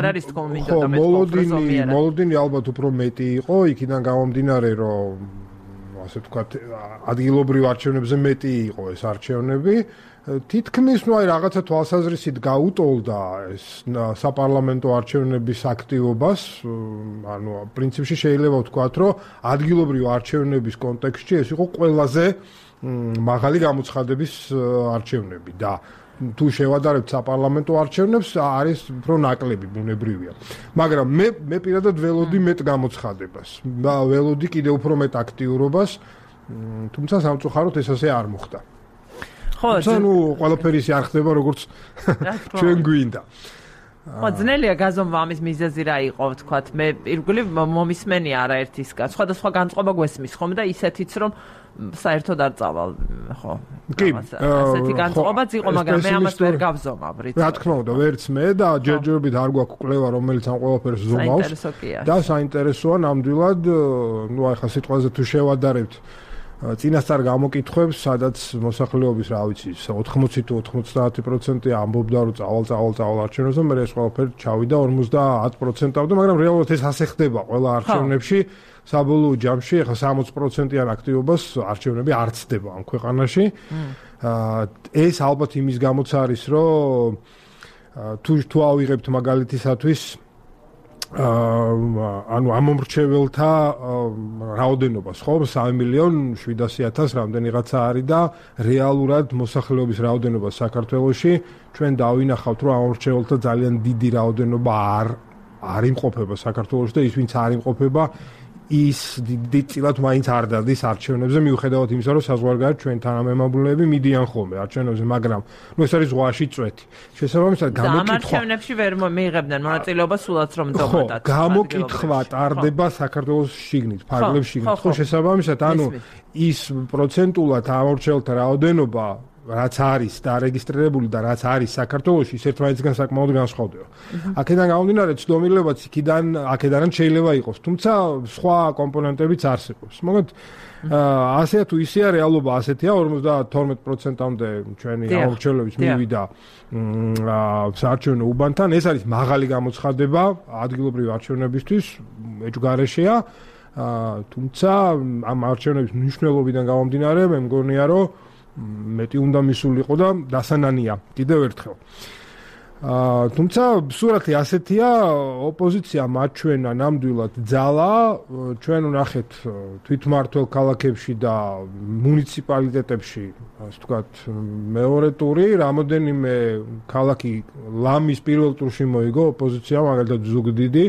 მოლოდინი მოლოდინი ალბათ უფრო მეტი იყო, იქიდან გამომდინარე, რომ ასე ვთქვათ, ადგილობრივ არჩევნებზე მეტი იყო ეს არჩევნები. თითქმის ნუ აი რაღაცა თვალსაზრისით გაუტოლდა ეს საპარლამენტო არჩევნების აქტივობას, ანუ პრინციპში შეიძლება ვთქვათ, რომ ადგილობრივ არჩევნების კონტექსტში ეს იყო ყველაზე მაღალი გამოცხადების არჩევნები და თუ შევადარებთ საპარლამენტო არჩევნებს არის უფრო ნაკლები ბუნებრივია. მაგრამ მე მე პირადად ველოდი მეტ გამოცხადებას და ველოდი კიდევ უფრო მეტ აქტიურობას, თუმცა სამწუხაროდ ეს ასე არ მოხდა. ხო, ну, ყველაფერი ისე არ ხდება, როგორც ჩვენ გვინდა. ხო, ძნელია გაზომვა ამის მიზეზი რა იყო, ვთქვათ, მე ირგვლივ მომისმენია არაერთისგან. სხვადასხვა განწყობა გვესმის ხომ და ისეთიც რომ საერთოდ არ წავალ, ხო. კი, ასეთი განწყობაც იყო, მაგრამ მე ამას ვერ გავზომავ, რით. რა თქმა უნდა, ვერც მე და ჯერჯერობით არ გვაქვს კვლევა, რომელიც ამ ყველაფერს ზომავს. და საინტერესოა ნამდვილად, ну, აი ხა სიტყვაზე თუ შევადარებთ წინასწარ გამოკითხვებს, სადაც მოსახლეობის, რა ვიცი, ოთხმოცი თუ ოცდაათი პროცენტი ამბობდა, რომ წავალ, წავალ, წავალ არჩევნებზე, მე ეს ყველაფერი ჩავიდა ორმოცდაათ პროცენტამდე, მაგრამ რეალურად ეს ასე ხდება ყველა არჩევნებში. საბოლოო ჯამში ახლა სამოცი პროცენტიან აქტივობას არჩევნები არ ცდება ამ ქვეყანაში. ეს ალბათ იმის გამოც არის, რომ თუ თუ ავიღებთ მაგალითისათვის ანუ ამომრჩეველთა რაოდენობას, ხო, სამი მილიონი შვიდასი ათასი რამდენიღაცა არის და რეალურად მოსახლეობის რაოდენობა საქართველოში ჩვენ დავინახავთ, რომ ამომრჩეველთა ძალიან დიდი რაოდენობა არ არ იმყოფება საქართველოში და ის ვინც არ იმყოფება ის დიდწილად მაინც არ დადის არჩევნებზე, მიუხედავად იმისა, რომ საზღვარგარეთ ჩვენ თანამემამულეები მიდიან ხოლმე არჩევნებზე, მაგრამ ნუ ეს არის ზღვაში წვეთი. შესაბამისად, გამოკითხვა ამ არჩევნებში ვერ მიიღებდნენ მონაწილეობას სულაც რომ დომატად. გამოკითხვა ტარდება საქართველოს შიგნით, ფარგლებს შიგნით. ხო, შესაბამისად, ანუ ის პროცენტულად ამორჩეულთა რაოდენობა რაც არის დარეგისტრირებული და რაც არის საქართველოში, ის ერთმანეთისგან საკმაოდ განსხვავდება. აქედან გამომდინარე, ცდომილებაც იქიდან, აქედანაც შეიძლება იყოს, თუმცა სხვა კომპონენტებიც არსებობს. მოგეთ, ასე თუ ისეა რეალობა ასეთია, ორმოცდათორმეტ პროცენტამდე ჩვენი ამორჩევლების მივიდა საარჩევნო უბანთან, ეს არის მაღალი გამოცხადება ადგილობრივი არჩევნებისთვის, ეჭვგარეშეა, თუმცა ამ არჩევნების მნიშვნელობიდან გამომდინარე, მე მგონია, რომ მეტი უნდა მისულიყო და დასანანია კიდევ ერთხელ. აა თუმცა სურათი ასეთია, ოპოზიცია მაჩვენა ნამდვილად ძალა, ჩვენ ვნახეთ თვითმმართველ ქალაქებში და მუნიციპალიტეტებში, ასე ვთქვათ, მეორე ტური, რამოდენიმე ქალაქი ლამის პირველ ტურში მოიგო ოპოზიცია, მაგალითად ზუგდიდი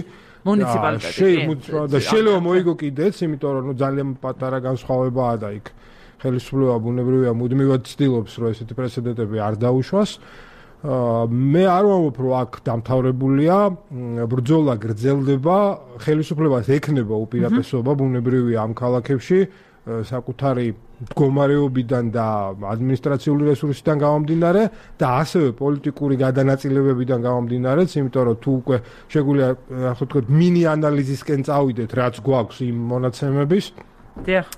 მუნიციპალიტეტი. შეიძლება და შეიძლება მოიგო კიდეც, იმიტომ რომ ნუ ძალიან პატარა განსხვავებაა და იქ ხელისუფლება ბუნებრივია მუდმივად ცდილობს რომ ესეთი პრეცედენტები არ დაუშვას. მე არ ვამბობ რომ აქ დამთავრებულია, ბრძოლა გრძელდება, ხელისუფლებას ექნება უპირატესობა ბუნებრივია ამ ქალაქებში საკუთარი მდგომარეობიდან და ადმინისტრაციული რესურსიდან გამომდინარე და ასევე პოლიტიკური გადანაწილებებიდან გამომდინარეც, იმიტომ რომ თუ უკვე შეგვიძლია ასე ვთქვათ მინი ანალიზისკენ წავიდეთ, რაც გვაქვს იმ მონაცემების. დიახ.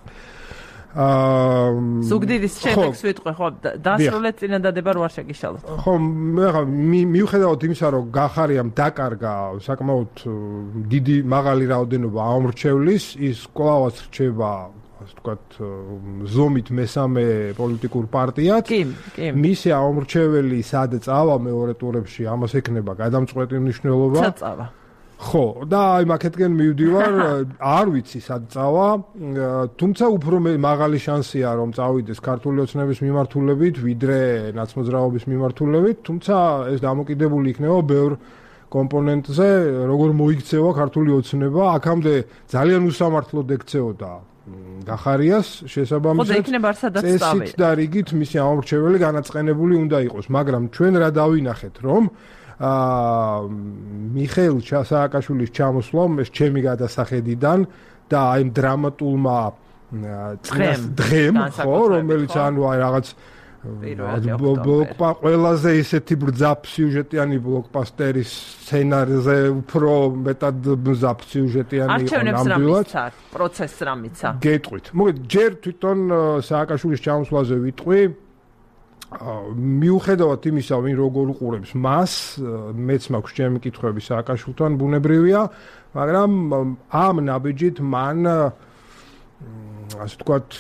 აა ზუგდიდის შედეგს ვიტყვი, ხო, დასრულეთ წინადადება რო არ შეგიშალოთ. ხო, მე ხა მიუხედავად იმისა, რომ გახარიამ დაკარგა საკმაოდ დიდი მაღალი რაოდენობა ამორჩევლის, ის კვლავაც რჩება ასე ვთქვათ ზომით მესამე პოლიტიკურ პარტიად. კი, კი. მისი ამორჩეველი სად წავა მეორე ტურებში, ამას ექნება გადამწყვეტი მნიშვნელობა. სად წავა? ხო, და აი მაგეთკენ მივდივარ, არ ვიცი სად წავა, თუმცა უფრო მაღალი შანსია რომ წავიდეს ქართული ოცნების მიმართულებით, ვიდრე ნაცმოძრაობის მიმართულებით, თუმცა ეს დამოკიდებული იქნება ბევრ კომპონენტზე, როგორ მოიქცევა ქართული ოცნება, აქამდე ძალიან უსამართლოდ ექცეოდა გახარიას შესაბამისად წესით და რიგით მისი ამორჩეველი განაწყენებული უნდა იყოს, მაგრამ ჩვენ რა დავინახეთ, რომ აა მიხეილ სააკაშვილის ჩამოსვლამ ეს ჩემი გადასახედიდან და აი დრამატულმა დღემ ხო რომელიც ანუ აი რაღაც ბლოკპა ყველაზე ისეთი ბრძაფ სიუჟეტიანი ბლოკბასტერის სცენარზე უფრო მეტად ბრძაფ სიუჟეტიანი იყო ნამდვილად პროცესს რამიცა გეტყვით მოგეთ ჯერ თვითონ სააკაშვილის ჩამოსვლაზე ვიტყვი მიუხედავად იმისა, ვინ როგორ უყურებს მას, მეც მაქვს ჩემი კითხვები სააკაშვილთან ბუნებრივია, მაგრამ ამ ნაბიჯით მან ასე ვთქვათ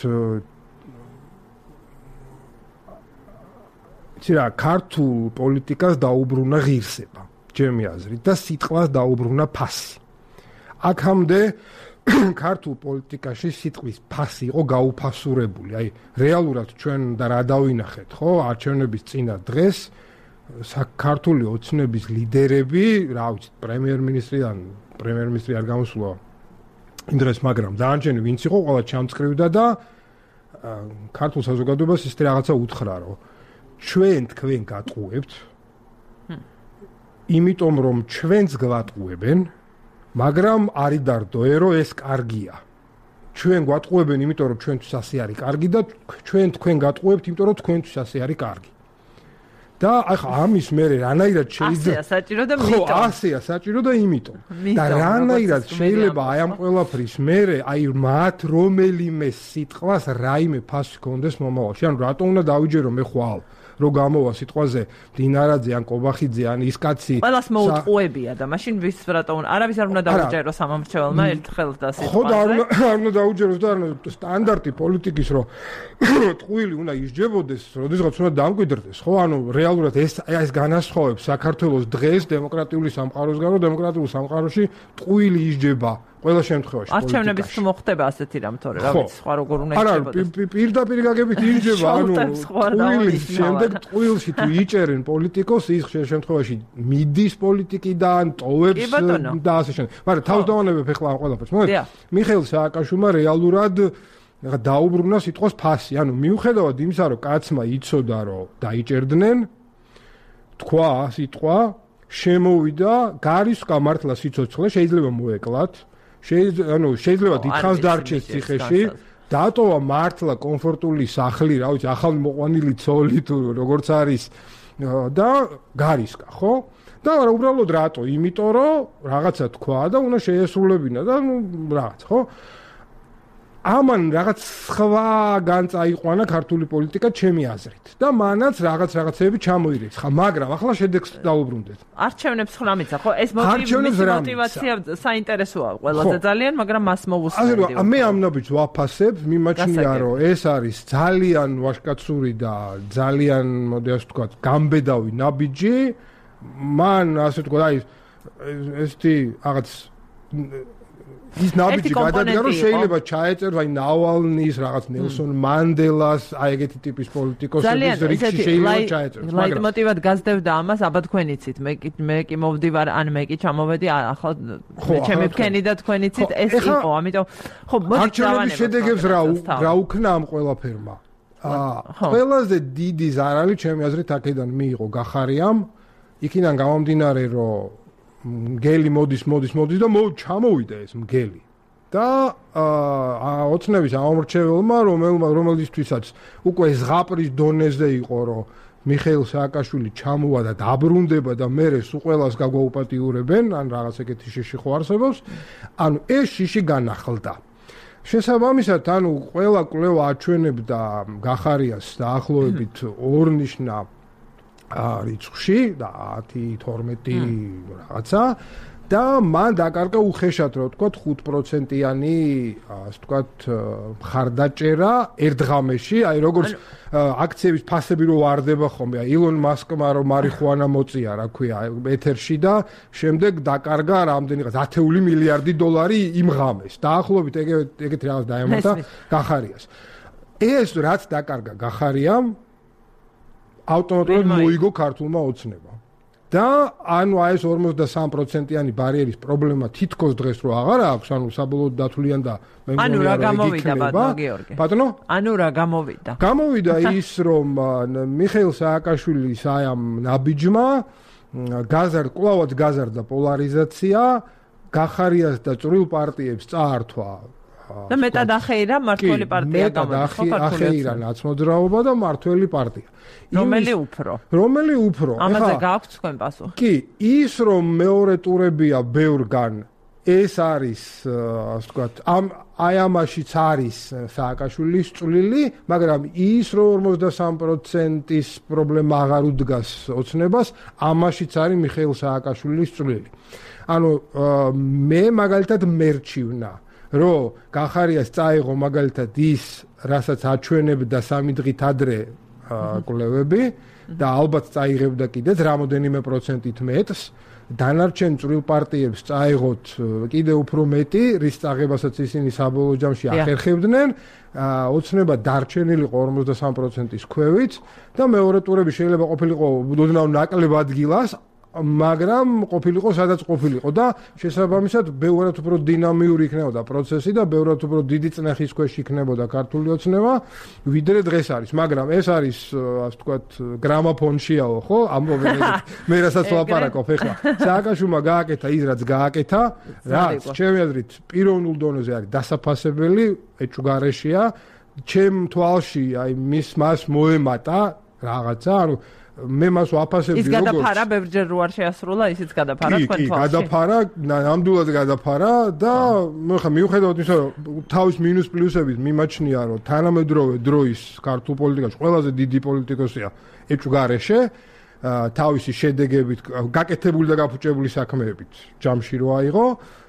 ცირა ქართულ პოლიტიკას დაუბრუნა ღირსება, ჩემი აზრით და სიტყვას დაუბრუნა ფასი. აქამდე ქართულ პოლიტიკაში სიტყვის ფასი იყო გაუფასურებული. აი, რეალურად ჩვენ და რა დავინახეთ, ხო, არჩევნების წინა დღეს საქართველოს ოცნების ლიდერები, რა ვიცი, პრემიერ-მინისტრიდან, პრემიერ-მინისტრი არ გამოსულა იმ დღეს, მაგრამ დაანჩენი ვინც იყო, ყველა ჩამწკრივდა და ქართულ საზოგადოებას ის რაღაცა უთხრა, რომ ჩვენ თქვენ გატყუებთ, იმიტომ რომ ჩვენს გვატყუებენ მაგრამ არის დარდოე რომ ეს კარგია. ჩვენ გვატყუებენ, იმიტომ რომ ჩვენთვის ასე არის კარგი და ჩვენ თქვენ გატყუებთ, იმიტომ რომ თქვენთვის ასე არის კარგი. და ახლა ამის მერე რანაირად ასეა შეიძლება საჭირო და იმიტომ. ხო, ასეა საჭირო და იმიტომ. და რანაირად შეიძლება აი ამ ყველაფრის მერე აი მათ რომელიმე სიტყვას რაიმე ფასი კონდეს მომავალში. ანუ რატო უნდა დავიჯერო მე ხვალ რო გამოვა სიტყვაზე დინარაძე ან კობახიძე ან ის კაცი ყველას მოუტყუებია და მაშინ ვის რატო არავის არ უნდა დაუჯეროს ამ ამრჩეველმა ერთხელ და სიტყვაზე ხო და არ უნდა დაუჯეროს და არ უნდა სტანდარტი პოლიტიკის რო ტყუილი უნდა ისჯებოდეს როდესაც უნდა დამკვიდრდეს ხო ანუ რეალურად ეს ეს განასხვავებს საქართველოს დღეს დემოკრატიული სამყაროსგან რომ დემოკრატიულ სამყაროში ტყუილი ისჯება ყველა შემთხვევაში არჩევნების თუ მოხდება ასეთი რამ თორე რა ვიცი სხვა როგორ უნდა ისჯებოდეს არა პირდაპირ გაგებით ისჯება ანუ ტყუილის შემდეგ ტყუილში თუ იჭერენ პოლიტიკოს ის ხშირ შემთხვევაში მიდის პოლიტიკიდან ტოვებს და ასე შემდეგ მაგრამ თავდაუნებებ ახლა ამ ყველაფერს მოგეთ მიხეილ სააკაშვილმა რეალურად დაუბრუნა სიტყვის ფასი ანუ მიუხედავად იმისა რომ კაცმა იცოდა რომ დაიჭერდნენ თქვა სიტყვა შემოვიდა გარის გამართლა სიცოცხლე შეიძლება მოეკლათ შეიძლება ანუ შეიძლება დიდხანს დარჩეს ციხეში დატოვა მართლა კომფორტული სახლი რა ვიცი ახალი მოყვანილი ცოლი თუ როგორც არის და გარისკა ხო და უბრალოდ რატო იმიტომ რომ რაღაცა თქვა და უნდა შეესრულებინა და ნუ რაღაც ხო ამან რაღაც სხვა განწაიყვანა ქართული პოლიტიკა ჩემი აზრით და მანაც რაღაც რაღაცები ჩამოირეცხა მაგრამ ახლა შედეგს დაუბრუნდეთ არჩევნებს ხრამიცა ხო ეს მოტივაცია საინტერესოა ყველაზე ძალიან მაგრამ მას მოვუსწრებდი ასე რომ მე ამ ნაბიჯს ვაფასებ მიმაჩნია რომ ეს არის ძალიან ვაშკაცური და ძალიან მოდი ასე ვთქვათ გამბედავი ნაბიჯი მან ასე ვთქვათ აი ესეთი რაღაც ის ნაბიჯი გადადგა რომ შეიძლება ჩაეწეროს აი ნავალნის რაღაც ნელსონ მანდელას აი ეგეთი ტიპის პოლიტიკოსების რიგში შეიძლება ჩაეწეროს მაგრამ ლაიტმოტივად გაზდევდა ამას აბა თქვენ იცით მე კი მე კი მოვდივარ ან მე კი ჩამოვედი ახლა მე ჩემი ფქენი და თქვენ იცით ეს იყო ამიტომ ხო მოდი დავანებოთ შედეგებს რა რა უქნა ამ ყველაფერმა აა ყველაზე დიდი ზარალი ჩემი აზრით აქედან მიიღო გახარიამ იქიდან გამომდინარე რომ მგელი მოდის მოდის მოდის და მო ჩამოვიდა ეს მგელი და აა ოცნების ამორჩეველმა რომელმა რომელისთვისაც უკვე ზღაპრის დონეზე იყო რომ მიხეილ სააკაშვილი ჩამოვა და დაბრუნდება და მერე სულ ყველას გაგვაუპატიურებენ ან რაღაც ეგეთი შიში ხო არსებობს ანუ ეს შიში განახლდა შესაბამისად ანუ ყველა კვლევა აჩვენებდა გახარიას დაახლოებით ორნიშნა რიცხვში და ათი თორმეტი რაღაცა და მან დაკარგა უხეშად რა ვთქვათ ხუთ პროცენტიანი ასე ვთქვათ მხარდაჭერა ერთ ღამეში აი როგორც აქციების ფასები რო ვარდება ხოლმე აი ილონ მასკმა რომ მარიხუანა მოწია რა ქვია ეთერში და შემდეგ დაკარგა რამდენიღაც ათეული მილიარდი დოლარი იმ ღამეს დაახლოებით ეგეთ რაღაც დაემატა გახარიას ეს რაც დაკარგა გახარიამ ავტომატურად მოიგო ქართულმა ოცნებამ და ანუ აი ეს ორმოცდასამი პროცენტიანი ბარიერის პრობლემა თითქოს დღეს რო აღარ აქვს ანუ საბოლოოდ დათვლიან და მე ანუ რა გამოვიდა ბატონო გიორგი ბატონო ანუ რა გამოვიდა გამოვიდა ის რომ მიხეილ სააკაშვილის აი ამ ნაბიჯმა გაზარდა კლავად გაზარდა პოლარიზაცია გახარიას და წვრილ პარტიებს წაართვა და მეტად ახეირა მართველი პარტია გამოდის ხო ქართული ახეირა ნაცმოძრაობა და მართველი პარტია რომელი უფრო რომელი უფრო ამაზე გააქვთ თქვენ პასუხი კი ის რომ მეორე ტურებია ბევრგან ეს არის ასე ვთქვათ ამ აი ამაშიც არის სააკაშვილის წვლილი მაგრამ ის რომ ორმოცდასამი პროცენტის პრობლემა აღარ უდგას ოცნებას ამაშიც არის მიხეილ სააკაშვილის წვლილი ანუ მე მაგალითად მერჩივნა რომ გახარიას წაიღო მაგალითად ის რასაც აჩვენებდა სამი დღით ადრე კვლევები და ალბათ წაიღებდა კიდეც რამოდენიმე პროცენტით მეტს დანარჩენ წვრილ პარტიებს წაიღოთ კიდე უფრო მეტი რის წაღებასაც ისინი საბოლოო ჯამში ახერხებდნენ ოცნება დარჩენილიყო ორმოცდასამი პროცენტის ქვევით და მეორე ტურები შეიძლება ყოფილიყო უდოდნავ ნაკლებ ადგილას მაგრამ ყოფილიყო სადაც ყოფილიყო და შესაბამისად ბევრად უფრო დინამიური იქნებოდა პროცესი და ბევრად უფრო დიდი წნეხის ქვეშ იქნებოდა ქართული ოცნება ვიდრე დღეს არის მაგრამ ეს არის ასე ვთქვათ გრამაფონშიაო ხო ამბობენ მე რასაც ვლაპარაკობ ეხლა სააკაშვილმა გააკეთა ის რაც გააკეთა რაც ჩემი აზრით პიროვნულ დონეზე არის დასაფასებელი ეჭვგარეშეა ჩემ თვალში აი მის მას მოემატა რაღაცა ანუ მე მას ვაფასებდი როგორც ის გადაფარა ბევრჯერ რო არ შეასრულა ისიც გადაფარა თქვენ თვალში. კი, კი, გადაფარა, ნამდვილად გადაფარა და მე ხა მიუხედავად იმისა, რომ თავის მინუს პლუსებით მიმაჩნია, რომ თანამედროვე დროის ქართულ პოლიტიკაში ყველაზე დიდი პოლიტიკოსია ეჭვგარეშე, თავისი შედეგებით, გაკეთებული და გაფუჭებული საქმეებით ჯამში რო აიღო,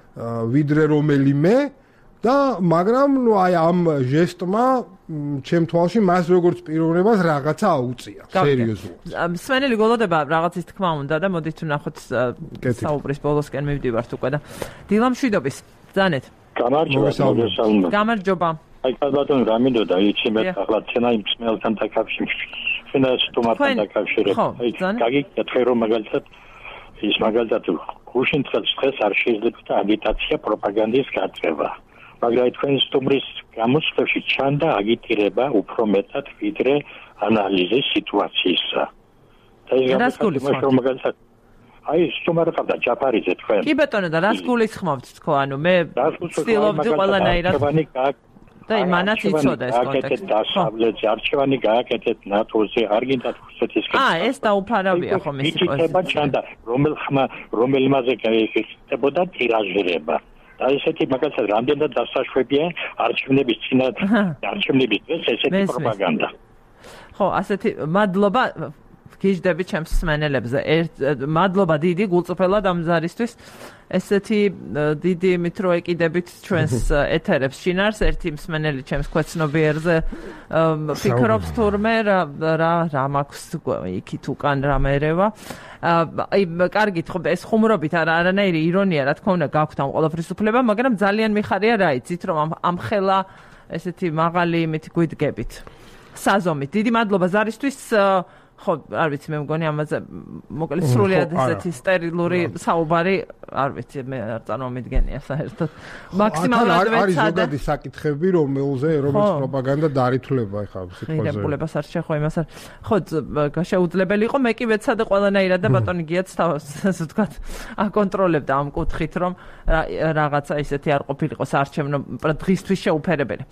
ვიდრე რომელიმე და მაგრამ ნუ აი ამ ჟესტმა ჩემ თვალში მას როგორც პიროვნებას რაღაცა აუწია სერიოზულად. სვენელი გოლოდება რაღაცის თქმა უნდა და მოდით ნახოთ საუბრის ბოლოსკენ მივდივართ უკვე და დილამშვიდობის ბრძანეთ. გამარჯობა. გამარჯობა. აი ბატონო რა მინდოდა იცი მე ახლა ცენა იმ სმელთან დაკავშირებით. ცენა სტომატთან დაკავშირებით. აი გაგიკეთე რომ მაგალითად ის მაგალითად გუშინ დღეს არ შეიძლება აგიტაცია პროპაგანდის გაწევა. მაგრამ თქვენ სტუმრის გამოსვლაში ჩანდა აგიტირება უფრო მეტად ვიდრე ანალიზი სიტუაციისა. და ეს გამოსვლა მაგალითად აი სტუმარი ყავდა ჯაფარიძე თქვენ. კი ბატონო და რას გულისხმობთ თქო ანუ მე ვცდილობდი ყველანაირად და იმანაც იცოდა ეს კონტექსტი. დასავლეთზე არჩევანი გააკეთეთ ნატოზე არ გინდათ რუსეთისკენ. აა ეს დაუფარავია ხომ ეს პოზიცია. ჩანდა რომელ ხმა რომელმაზე გაიხსნებოდა ტირაჟირება. და ესეთი მაგალითად რამდენად დასაშვებია არჩევნების წინათ არჩევნების დღეს ესეთი პროპაგანდა. ხო, ასეთი მადლობა გიжდები ჩემს მსმენელებზე. მადლობა დიდი გულწრფელად ამ ზარისთვის. ესეთი დიდი იმით რო ეკიდებით ჩვენს ეთერებს შინარს ერთი მსმენელი ჩემს ქვეცნობიერზე ფიქრობს თურმე რა რა მაქვს იქით უკან რამ ერევა. აი კარგით ხო ეს ხუმრობით არა არანაირი ირონია რა თქმა უნდა გაქვთ ამ ყველაფრის უფლება, მაგრამ ძალიან მიხარია რა იცით რომ ამ ამ ხელა ესეთი მაღალი იმით გვიდგებით. საზომით. დიდი მადლობა ზარისთვის. ხო, არ ვიცი, მე მგონი ამაზე მოკლედ სრულიად ესეთი სტერილური საუბარი, არ ვიცი, მე არ წარმომიდგენია საერთოდ. მაქსიმალურად ვეცადა. არის ზოგადი საკითხები, რომელზე რომლის პროპაგანდა დაარითულება ახლა სიტყვაზე. ღირებულებას არ შეხო იმას არ. ხო, შეუძლებელი იყო, მე კი ვეცადა ყველანაირად და ბატონი გიაც თავს, ასე ვთქვათ, აკონტროლებდა ამ კუთხით, რომ რაღაცა ისეთი არ ყოფილიყო საარჩევნო დღისთვის შეუფერებელი.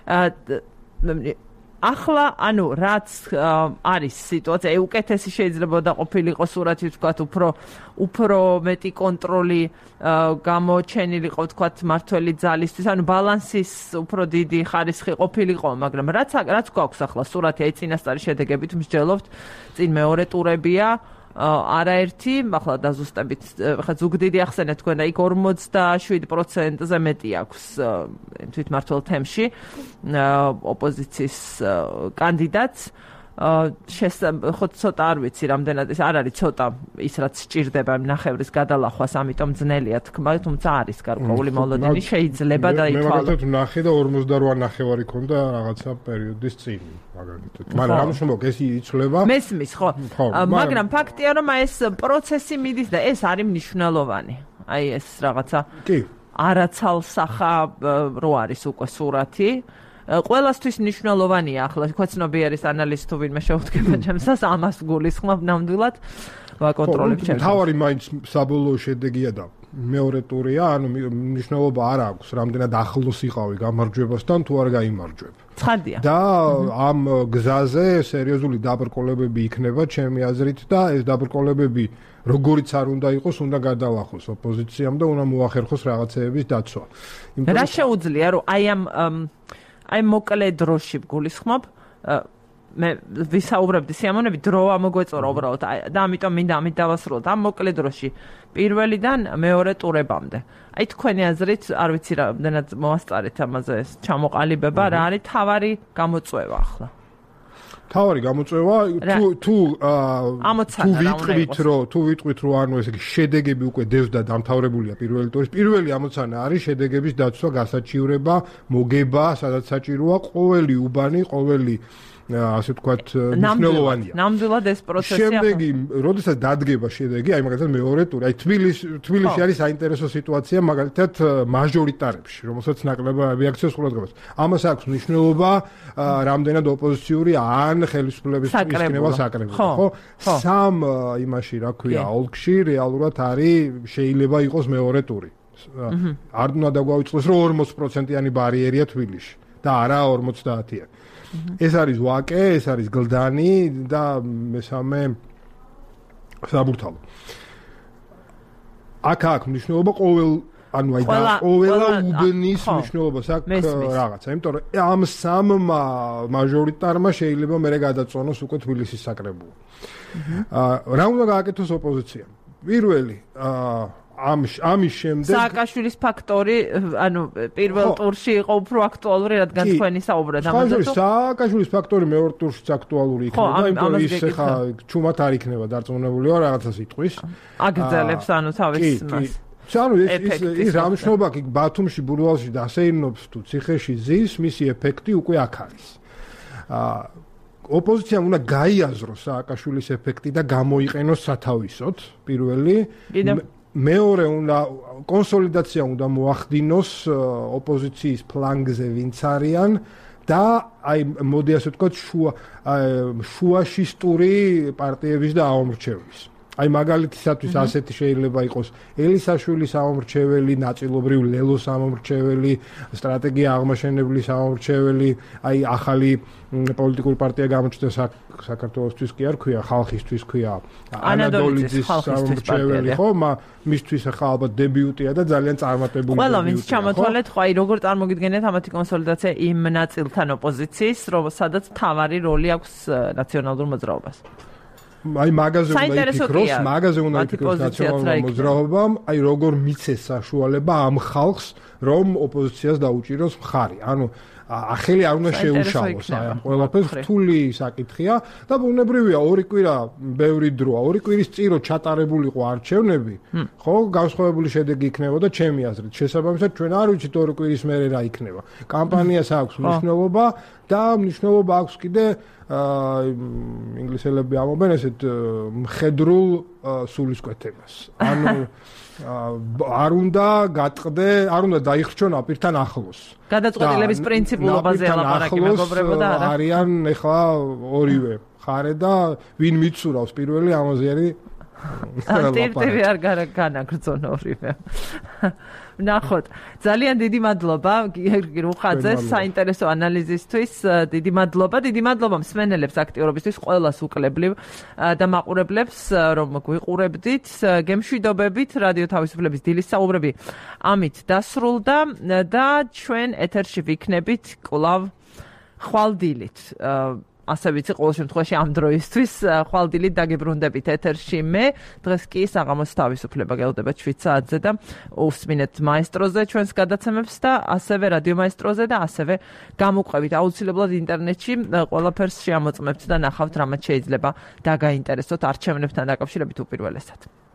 ახლა ანუ რაც არის სიტუაცია, უკეთესი შეიძლება და ყოფილიყო სურათი ვთქვათ, უფრო უფრო მეტი კონტროლი გამოჩენილიყო ვთქვათ მართველი ძალისთვის, ანუ ბალანსის უფრო დიდი ხარისხი ყოფილიყო, მაგრამ რაც რაც გვაქვს ახლა სურათი, აი წინასწარი შედეგებით მსჯელობთ, წინ მეორე ტურებია. არაერთი, ახლა დაზუსტებით, ხა ზუგდიდი ახსენეთ თქვენ და იქ ორმოცდაშვიდ პროცენტზე მეტი აქვს თვითმმართველ თემში ოპოზიციის კანდიდატს. ხო ცოტა არ ვიცი რამდენად ის არ არის ცოტა ის რაც სჭირდება ნახევრის გადალახვას, ამიტომ ძნელია თქმა, თუმცა არის გარკვეული მოლოდინი შეიძლება და ითვალო. მე მაგალითად ვნახე და ორმოცდაოთხ ნახევარი ქონდა რაღაცა პერიოდის წინ მაგალითად. მაგრამ გამშობლად ეს იცვლება. მესმის ხო? მაგრამ ფაქტია რომ ეს პროცესი მიდის და ეს არის მნიშვნელოვანი. აი ეს რაღაცა კი. არაცალსახა რო არის უკვე სურათი. ყველასთვის მნიშვნელოვანია ახლა ქვეცნობიერის ანალიზი თუ ვინმე შეუდგება ჩემსას ამას გულისხმობ ნამდვილად ვაკონტროლებ ჩემს. თავარი მაინც საბოლოო შედეგია და მეორე ტურია, ანუ მნიშვნელობა არ აქვს, რამდენად ახლოს იყავი გამარჯვებასთან თუ არ გაიმარჯვებ. ცხადია. და ამ გზაზე სერიოზული დაბრკოლებები იქნება ჩემი აზრით და ეს დაბრკოლებები როგორიც არ უნდა იყოს, უნდა გადალახოს ოპოზიციამ და უნდა მოახერხოს რაღაცეების დაცვა. რა შეუძლია რომ აი ამ აი მოკლე დროში გულისხმობ მე ვისაუბრებდი სიამოვნები დრო ამოგვეწორა უბრალოდ და ამიტომ მინდა ამით დავასრულოთ ამ მოკლე დროში პირველიდან მეორე ტურებამდე. აი თქვენი აზრით არ ვიცი რამდენად მოასწარეთ ამაზე ჩამოყალიბება, რა არის თავარი გამოწვევა ახლა? თავარი გამოწვევა თუ თუ თუ ვიტყვით რომ თუ ვიტყვით რომ ანუ ესე იგი შედეგები უკვე დევს და დამთავრებულია პირველი ტურის პირველი ამოცანა არის შედეგების დაცვა, გასაჩივრება, მოგება, სადაც საჭიროა ყოველი უბანი, ყოველი ასე ვთქვათ მნიშვნელოვანია. ნამდვილად ეს პროცესი ახლა. შემდეგი, როდესაც დადგება შედეგი, აი მაგალითად მეორე ტური, აი თბილისი თბილისი არის საინტერესო სიტუაცია მაგალითად მაჟორიტარებში, რომელსაც ნაკლებად რეაქციას ყურადღებას. ამას აქვს მნიშვნელობა რამდენად ოპოზიციური ან ხელისუფლების ისკნება საკრებულო, ხო? სამ იმაში, რა ქვია, ოლქში რეალურად არის შეიძლება იყოს მეორე ტური. არ უნდა დაგვაუწყოს რომ ორმოცი პროცენტიანი ბარიერია თბილისში და არა ორმოცდაათი. ეს არის ვაკე, ეს არის გლდანი და მესამე საბურთალო. აქ აქ მნიშვნელობა ყოველ ანუ აი და ყოველ უბნის მნიშვნელობას აქვს რაღაცა, იმიტომ რომ ამ სამ მაჟორიტარმა შეიძლება მერე გადაწონოს უკვე თბილისის საკრებულო. რა უნდა გააკეთოს ოპოზიციამ? პირველი ამ ამის შემდეგ სააკაშვილის ფაქტორი, ანუ პირველ ტურში იყო უფრო აქტუალური, რადგან თქვენი საუბრად ამაზე თუ სააკაშვილის ფაქტორი მეორე ტურშიც აქტუალური იქნება, იმიტომ რომ ის ხა ჩუმად არ იქნება დარწმუნებულიო რაღაცას იტყვის. აგრძელებს ანუ თავის მას. ანუ ის ის რა მნიშვნელობა აქვს ბათუმში, ბურვალში და ასეინობს თუ ციხეში ზის, მისი ეფექტი უკვე აქ არის. აა ოპოზიციამ უნდა გაიაზროს სააკაშვილის ეფექტი და გამოიყენოს სათავისოდ პირველი მეორე უნდა კონსოლიდაცია უნდა მოახდინოს ოპოზიციის ფლანგზე ვინც არიან და აი მოდი ასე ვთქვათ შუა შუაში სტური პარტიების და აუმრჩევლის. აი მაგალითისათვის ასეთი შეიძლება იყოს ელისაშვილის ამომრჩეველი, ნაწილობრივ ლელოს ამომრჩეველი, სტრატეგია აღმაშენებლის ამომრჩეველი, აი ახალი პოლიტიკური პარტია გამოჩნდა საქართველოსთვის კი არ ქვია, ხალხისთვის ქვია, ანადოლიძის ამომრჩეველი, ხო, მისთვის ახლა ალბათ დებიუტია და ძალიან წარმატებული დებიუტია. ყველა ვინც ჩამოთვალეთ, ხო, აი როგორ წარმოგიდგენიათ ამათი კონსოლიდაცია იმ ნაწილთან ოპოზიციის, რომ სადაც მთავარი როლი აქვს ნაციონალურ მოძრაობას. აი მაგაზე უნდა იფიქროს, მაგაზე უნდა იფიქროს ნაციონალურმა მოძრაობამ, აი როგორ მიცეს საშუალება ამ ხალხს, რომ ოპოზიციას დაუჭიროს მხარი. ანუ ახელი არ უნდა შეუშალოს აი ამ ყველაფერს, რთული საკითხია და ბუნებრივია ორი კვირა ბევრი დროა, ორი კვირის წირო ჩატარებულიყო არჩევნები, ხო, განსხვავებული შედეგი იქნებოდა ჩემი აზრით. შესაბამისად ჩვენ არ ვიცით ორი კვირის მერე რა იქნება. კამპანიას აქვს მნიშვნელობა და მნიშვნელობა აქვს კიდე აა ინგლისელები ამობენ ესეთ მხედრულ სულისკვეთებას. ანუ არ უნდა გატყდე, არ უნდა დაიხრჩონ აპირთან ახლოს. გადაწყვეტილების პრინციპულობაზე ლაპარაკი მეგობრებო და არა. არიან ეხლა ორივე მხარე და ვინ მიცურავს პირველი ამაზე არის ტირტივი არ განაგრძონ ორივე. ნახოთ, ძალიან დიდი მადლობა გიორგი რუხაძე საინტერესო ანალიზისთვის, დიდი მადლობა, დიდი მადლობა მსმენელებს აქტიურობისთვის, ყველას უკლებლივ და მაყურებლებს, რომ გვიყურებდით, გემშვიდობებით, რადიო თავისუფლების დილის საუბრები ამით დასრულდა და ჩვენ ეთერში ვიქნებით კვლავ ხვალდილით. ასე ვიცი, ყოველ შემთხვევაში ამ დროისთვის ხვალდილით დაგებრუნდებით ეთერში მე. დღეს კი საღამოს თავისუფლება გელოდება შვიდ საათზე და უსმინეთ მაესტროზე ჩვენს გადაცემებს და ასევე რადიო მაესტროზე და ასევე გამოყვებით აუცილებლად ინტერნეტში ყველაფერს შეამოწმებთ და ნახავთ, რამაც შეიძლება დაგაინტერესოთ არჩევნებთან დაკავშირებით უპირველესად.